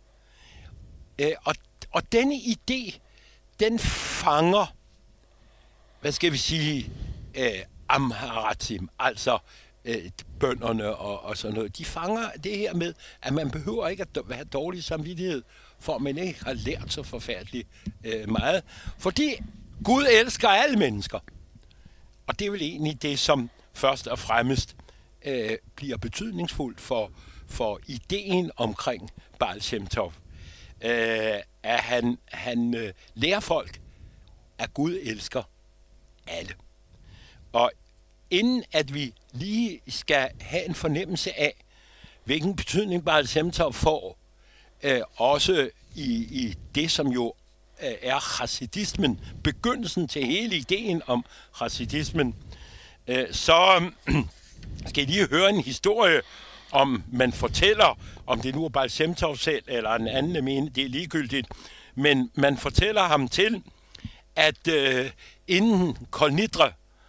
Og denne idé, den fanger, hvad skal vi sige, amharatim, altså bønderne og sådan noget. De fanger det her med, at man behøver ikke at have dårlig samvittighed, for man ikke har lært så forfærdeligt meget. Fordi Gud elsker alle mennesker. Og det er vel egentlig det, som først og fremmest bliver betydningsfuldt for ideen omkring Baal Shem Tov. At han lærer folk, at Gud elsker alle. Og inden at vi lige skal have en fornemmelse af, hvilken betydning Baal Shem Tov får, også i det, som jo er chassidismen, begyndelsen til hele ideen om chassidismen, så skal I lige høre en historie, om man fortæller, om det nu er Baal Shem Tov selv, eller en anden mene, det er ligegyldigt, men man fortæller ham til, at inden Kol Nidre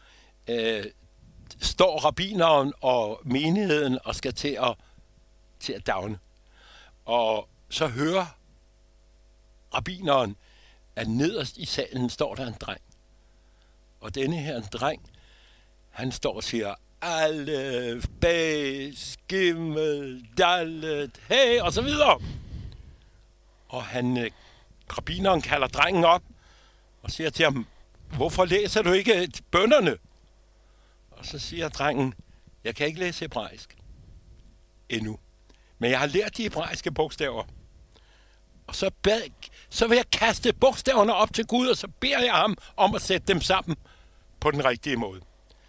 står rabbineren og menigheden og skal til at dagne. Og så hører rabbineren, at nederst i salen står der en dreng. Og denne her dreng, han står og siger, Alef, Bes, Gimel, Dalet, hey, og så videre. Og rabbineren kalder drengen op og siger til ham, hvorfor læser du ikke bønnerne? Og så siger drengen, jeg kan ikke læse hebraisk endnu, men jeg har lært de hebraiske bogstaver. Og så vil jeg kaste bogstaverne op til Gud, og så beder jeg ham om at sætte dem sammen på den rigtige måde.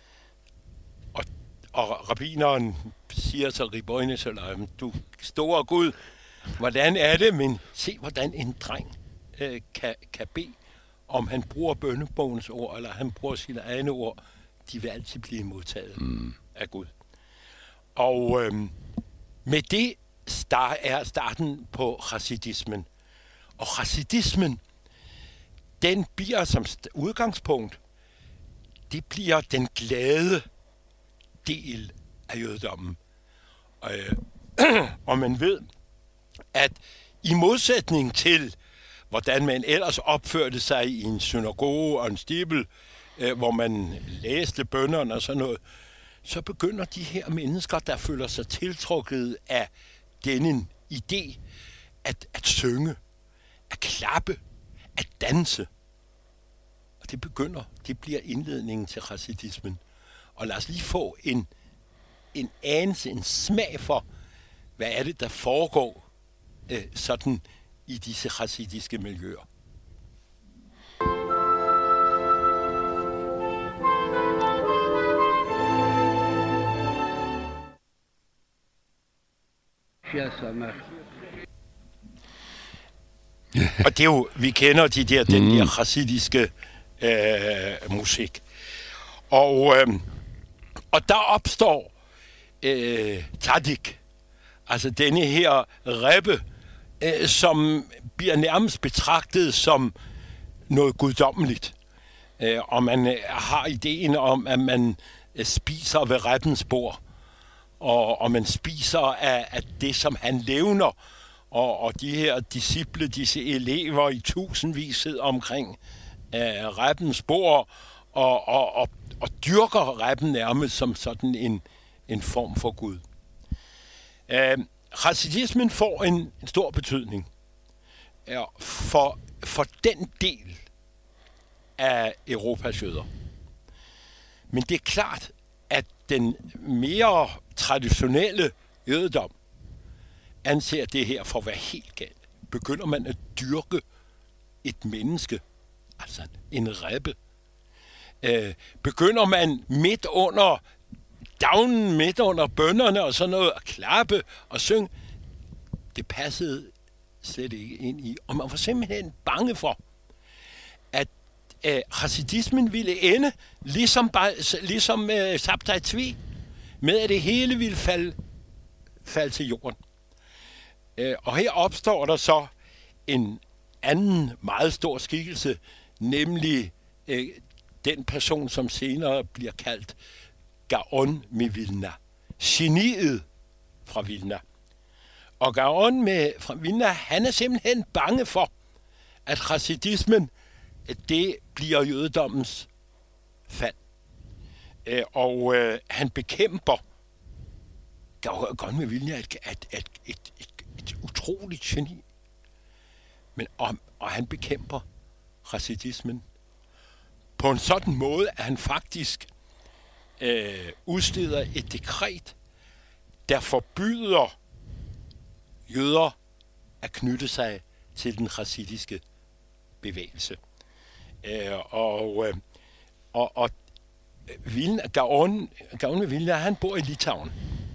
Og rabbineren siger så, Riboyne Shalom, du store Gud, hvordan er det, men se, hvordan en dreng kan bede, om han bruger bønnebogens ord, eller han bruger sine egne ord, de vil altid blive modtaget af Gud. Og med det er starten på chassidismen. Og chassidismen, den bliver som udgangspunkt, det bliver den glade del af jødedommen. Og man ved, at i modsætning til, hvordan man ellers opførte sig i en synagoge og en stibel, hvor man læste bønnerne og sådan noget, så begynder de her mennesker, der føler sig tiltrukket af denne idé, at synge, at klappe, at danse. Og det bliver indledningen til chassidismen. Og lad os lige få en anelse, en smag for, hvad er det, der foregår sådan i disse chassidiske miljøer. Og det er jo, vi kender den der chassidiske musik. Og der opstår Tadik, altså denne her rebbe, som bliver nærmest betragtet som noget guddommeligt. Og man har ideen om, at man spiser ved rebbens bord. og man spiser af det, som han levner, og de her disciple, disse elever i tusindvis sidder omkring reppens bord, og dyrker reppen nærmest som sådan en form for Gud. Hasidismen får en stor betydning for den del af Europas jøder. Men det er klart, at den mere traditionelle jødedom anser det her for at være helt galt. Begynder man at dyrke et menneske, altså en rebe, begynder man midt under dagnen, midt under bønnerne og sådan noget, at klappe og synge, det passede slet ikke ind i. Og man var simpelthen bange for, at hasidismen ville ende, ligesom Sabtai Tzvi, med at det hele ville falde til jorden. Og her opstår der så en anden meget stor skikkelse, nemlig den person, som senere bliver kaldt Gaon med Vilna. Geniet fra Vilna. Og Gaon fra Vilna, han er simpelthen bange for, at hasidismen, det bliver jødedommens fald. Og han bekæmper Gaon med Vilna, et utroligt geni. Og han bekæmper hasidismen på en sådan måde, at han faktisk udsteder et dekret, der forbyder jøder at knytte sig til den hasidiske bevægelse. Og Gaon med Vilna, han bor i Litauen.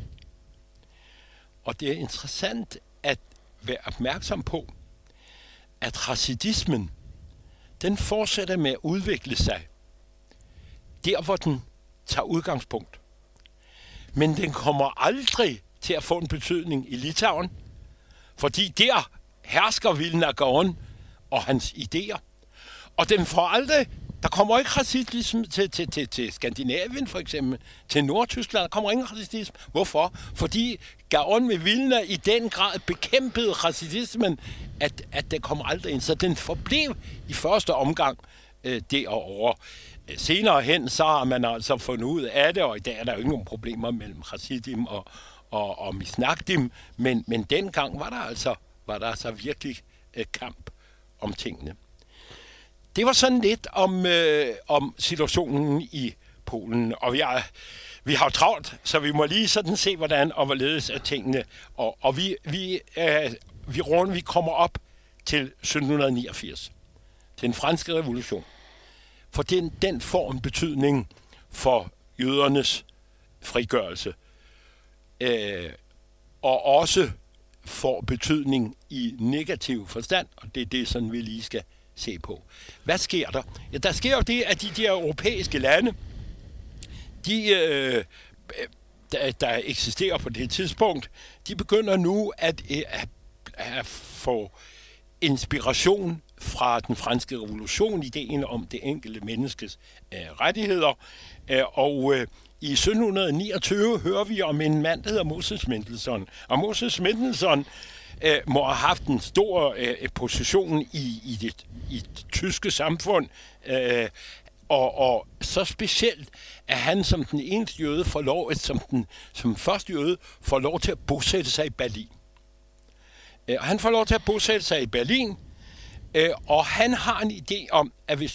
Og det er interessant at være opmærksom på, at hasidismen, den fortsætter med at udvikle sig der, hvor den tager udgangspunkt. Men den kommer aldrig til at få en betydning i Litauen, fordi der hersker Vilna Gaon og hans idéer. Og den får aldrig, der kommer ikke hasidisme til Skandinavien for eksempel, til Nordtyskland, der kommer ingen hasidisme. Hvorfor? Fordi Gaon med Vilna i den grad bekæmpede hasidismen, at den kommer aldrig ind. Så den forblev i første omgang derovre. Senere hen, så har man altså fundet ud af det, og i dag er der jo ikke nogen problemer mellem hasidim og misnagdim, men dengang var der altså virkelig kamp om tingene. Det var sådan lidt om situationen i Polen, og vi har travlt, så vi må lige sådan se, hvordan og hvorledes af tingene, og vi kommer op til 1789, til den franske revolution. For den får en betydning for jødernes frigørelse, og også får betydning i negativ forstand, og det er det, sådan vi lige skal se på. Hvad sker der? Ja, der sker jo det, at de der europæiske lande, der eksisterer på det tidspunkt, de begynder nu at få inspiration fra den franske revolution, ideen om det enkelte menneskes rettigheder. Og i 1729 hører vi om en mand, der hedder Moses Mendelssohn. Og Moses Mendelssohn må have haft en stor position i det tyske samfund, og så specielt, at han som den eneste jøde som første jøde får lov til at bosætte sig i Berlin. Og han får lov til at bosætte sig i Berlin, og han har en idé om, at hvis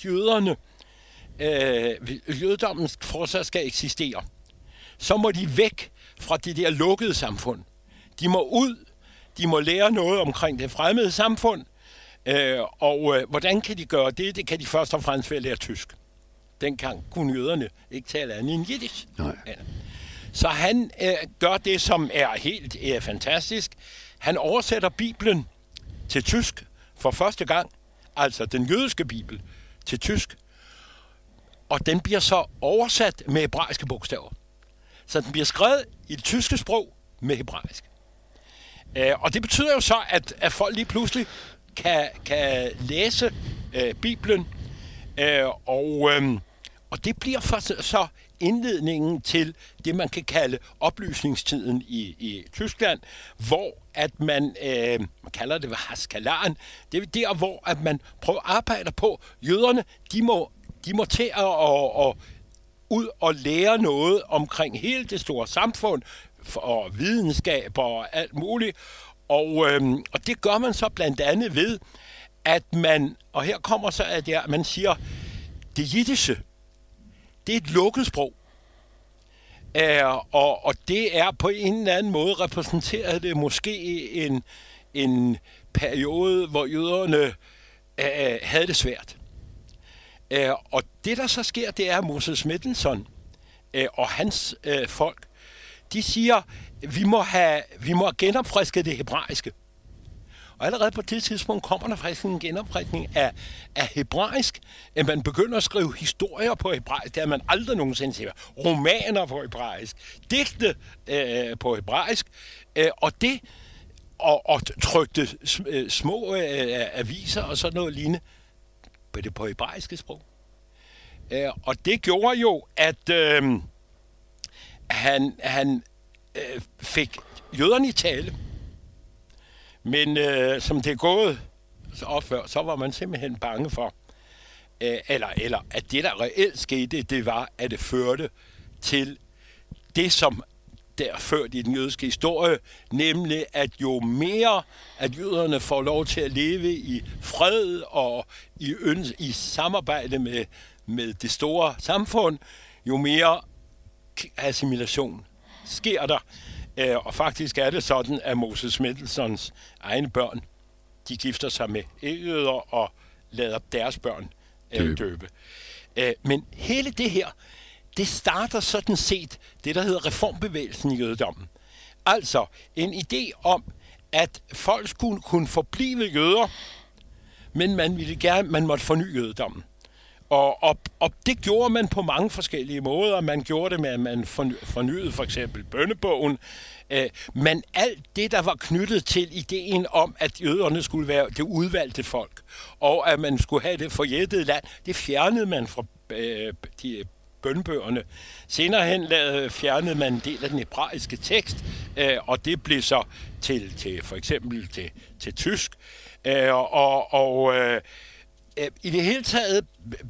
jødedommen fortsat skal eksistere, så må de væk fra det der lukkede samfund. De må ud, de må lære noget omkring det fremmede samfund, og hvordan kan de gøre det? Det kan de først og fremmest ved at lære tysk. Dengang kunne jøderne ikke tale andet end jiddisch. Så han gør det, som er helt fantastisk. Han oversætter Bibelen til tysk for første gang, altså den jødiske Bibel, til tysk. Og den bliver så oversat med hebraiske bogstaver. Så den bliver skrevet i det tyske sprog med hebraisk. Og det betyder jo så, at folk lige pludselig kan læse Bibelen, Og det bliver så indledningen til det, man kan kalde oplysningstiden i Tyskland, hvor at man kalder det Haskalaren. Det er der, hvor at man prøver at arbejde på. Jøderne, de må til at ud og lære noget omkring hele det store samfund, og videnskab og alt muligt. Og det gør man så blandt andet ved, at man, og her kommer så, at man siger, det jiddische, det er et lukket sprog. Og det er på en eller anden måde repræsenteret det måske en periode, hvor jøderne havde det svært. Og det, der så sker, det er, at Moses Mendelssohn og hans folk, de siger, vi må genopfriske det hebraiske. Og allerede på det tidspunkt kommer der faktisk en genopfriskning af hebraisk. At man begynder at skrive historier på hebraisk. Det har man aldrig nogensinde set. Romaner på hebraisk. Digte på hebraisk. Og trykte små aviser og sådan noget lignende på hebraiske sprog. Og det gjorde jo, at han fik jøderne i tale. Men som det er gået så var man simpelthen bange for, eller at det, der reelt skete, det var, at det førte til det, som der ført i den jødiske historie, nemlig at jo mere, at jøderne får lov til at leve i fred og i samarbejde med det store samfund, jo mere assimilation sker der. Og faktisk er det sådan, at Moses Mendelssohns egne børn, de gifter sig med ikke-jøder og lader deres børn døbe. Men hele det her, det starter sådan set det, der hedder reformbevægelsen i jødedommen. Altså en idé om, at folk skulle kunne forblive jøder, men man måtte forny jødedommen. Og det gjorde man på mange forskellige måder. Man gjorde det med, at man fornyede for eksempel bønnebogen. Men alt det, der var knyttet til ideen om, at jøderne skulle være det udvalgte folk, og at man skulle have det forjættede land, det fjernede man fra de bønnebøgerne. Senere hen fjernede man en del af den hebraiske tekst, og det blev så til for eksempel til tysk. I det hele taget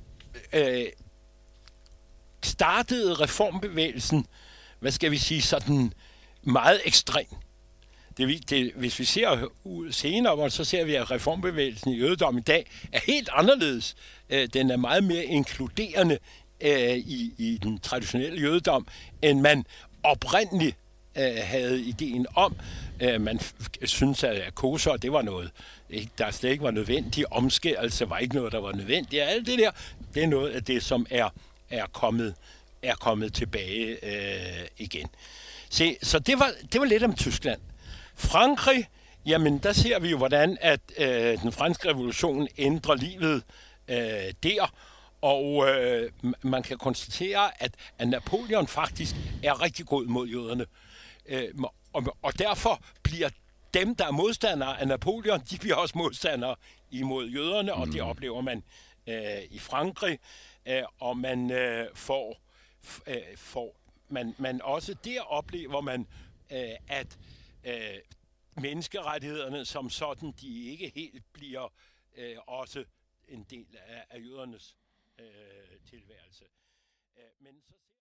startede reformbevægelsen, hvad skal vi sige, sådan meget ekstrem. Hvis vi ser senere, så ser vi, at reformbevægelsen i jødedom i dag er helt anderledes. Den er meget mere inkluderende i den traditionelle jødedom, end man oprindeligt havde ideen om. Man synes, at kosher, det var noget, der slet ikke var nødvendigt. Omskærelse var ikke noget, der var nødvendigt. Alt det der, det er noget af det, som er kommet tilbage igen. Så det var lidt om Tyskland. Frankrig, jamen der ser vi jo, hvordan at den franske revolution ændrer livet der. Og man kan konstatere, at Napoleon faktisk er rigtig god mod jøderne. Og derfor bliver dem, der er modstandere af Napoleon, de bliver også modstandere imod jøderne, og det oplever man i Frankrig. Og man man også der oplever man, at menneskerettighederne som sådan, de ikke helt bliver også en del af jødernes tilværelse. Men så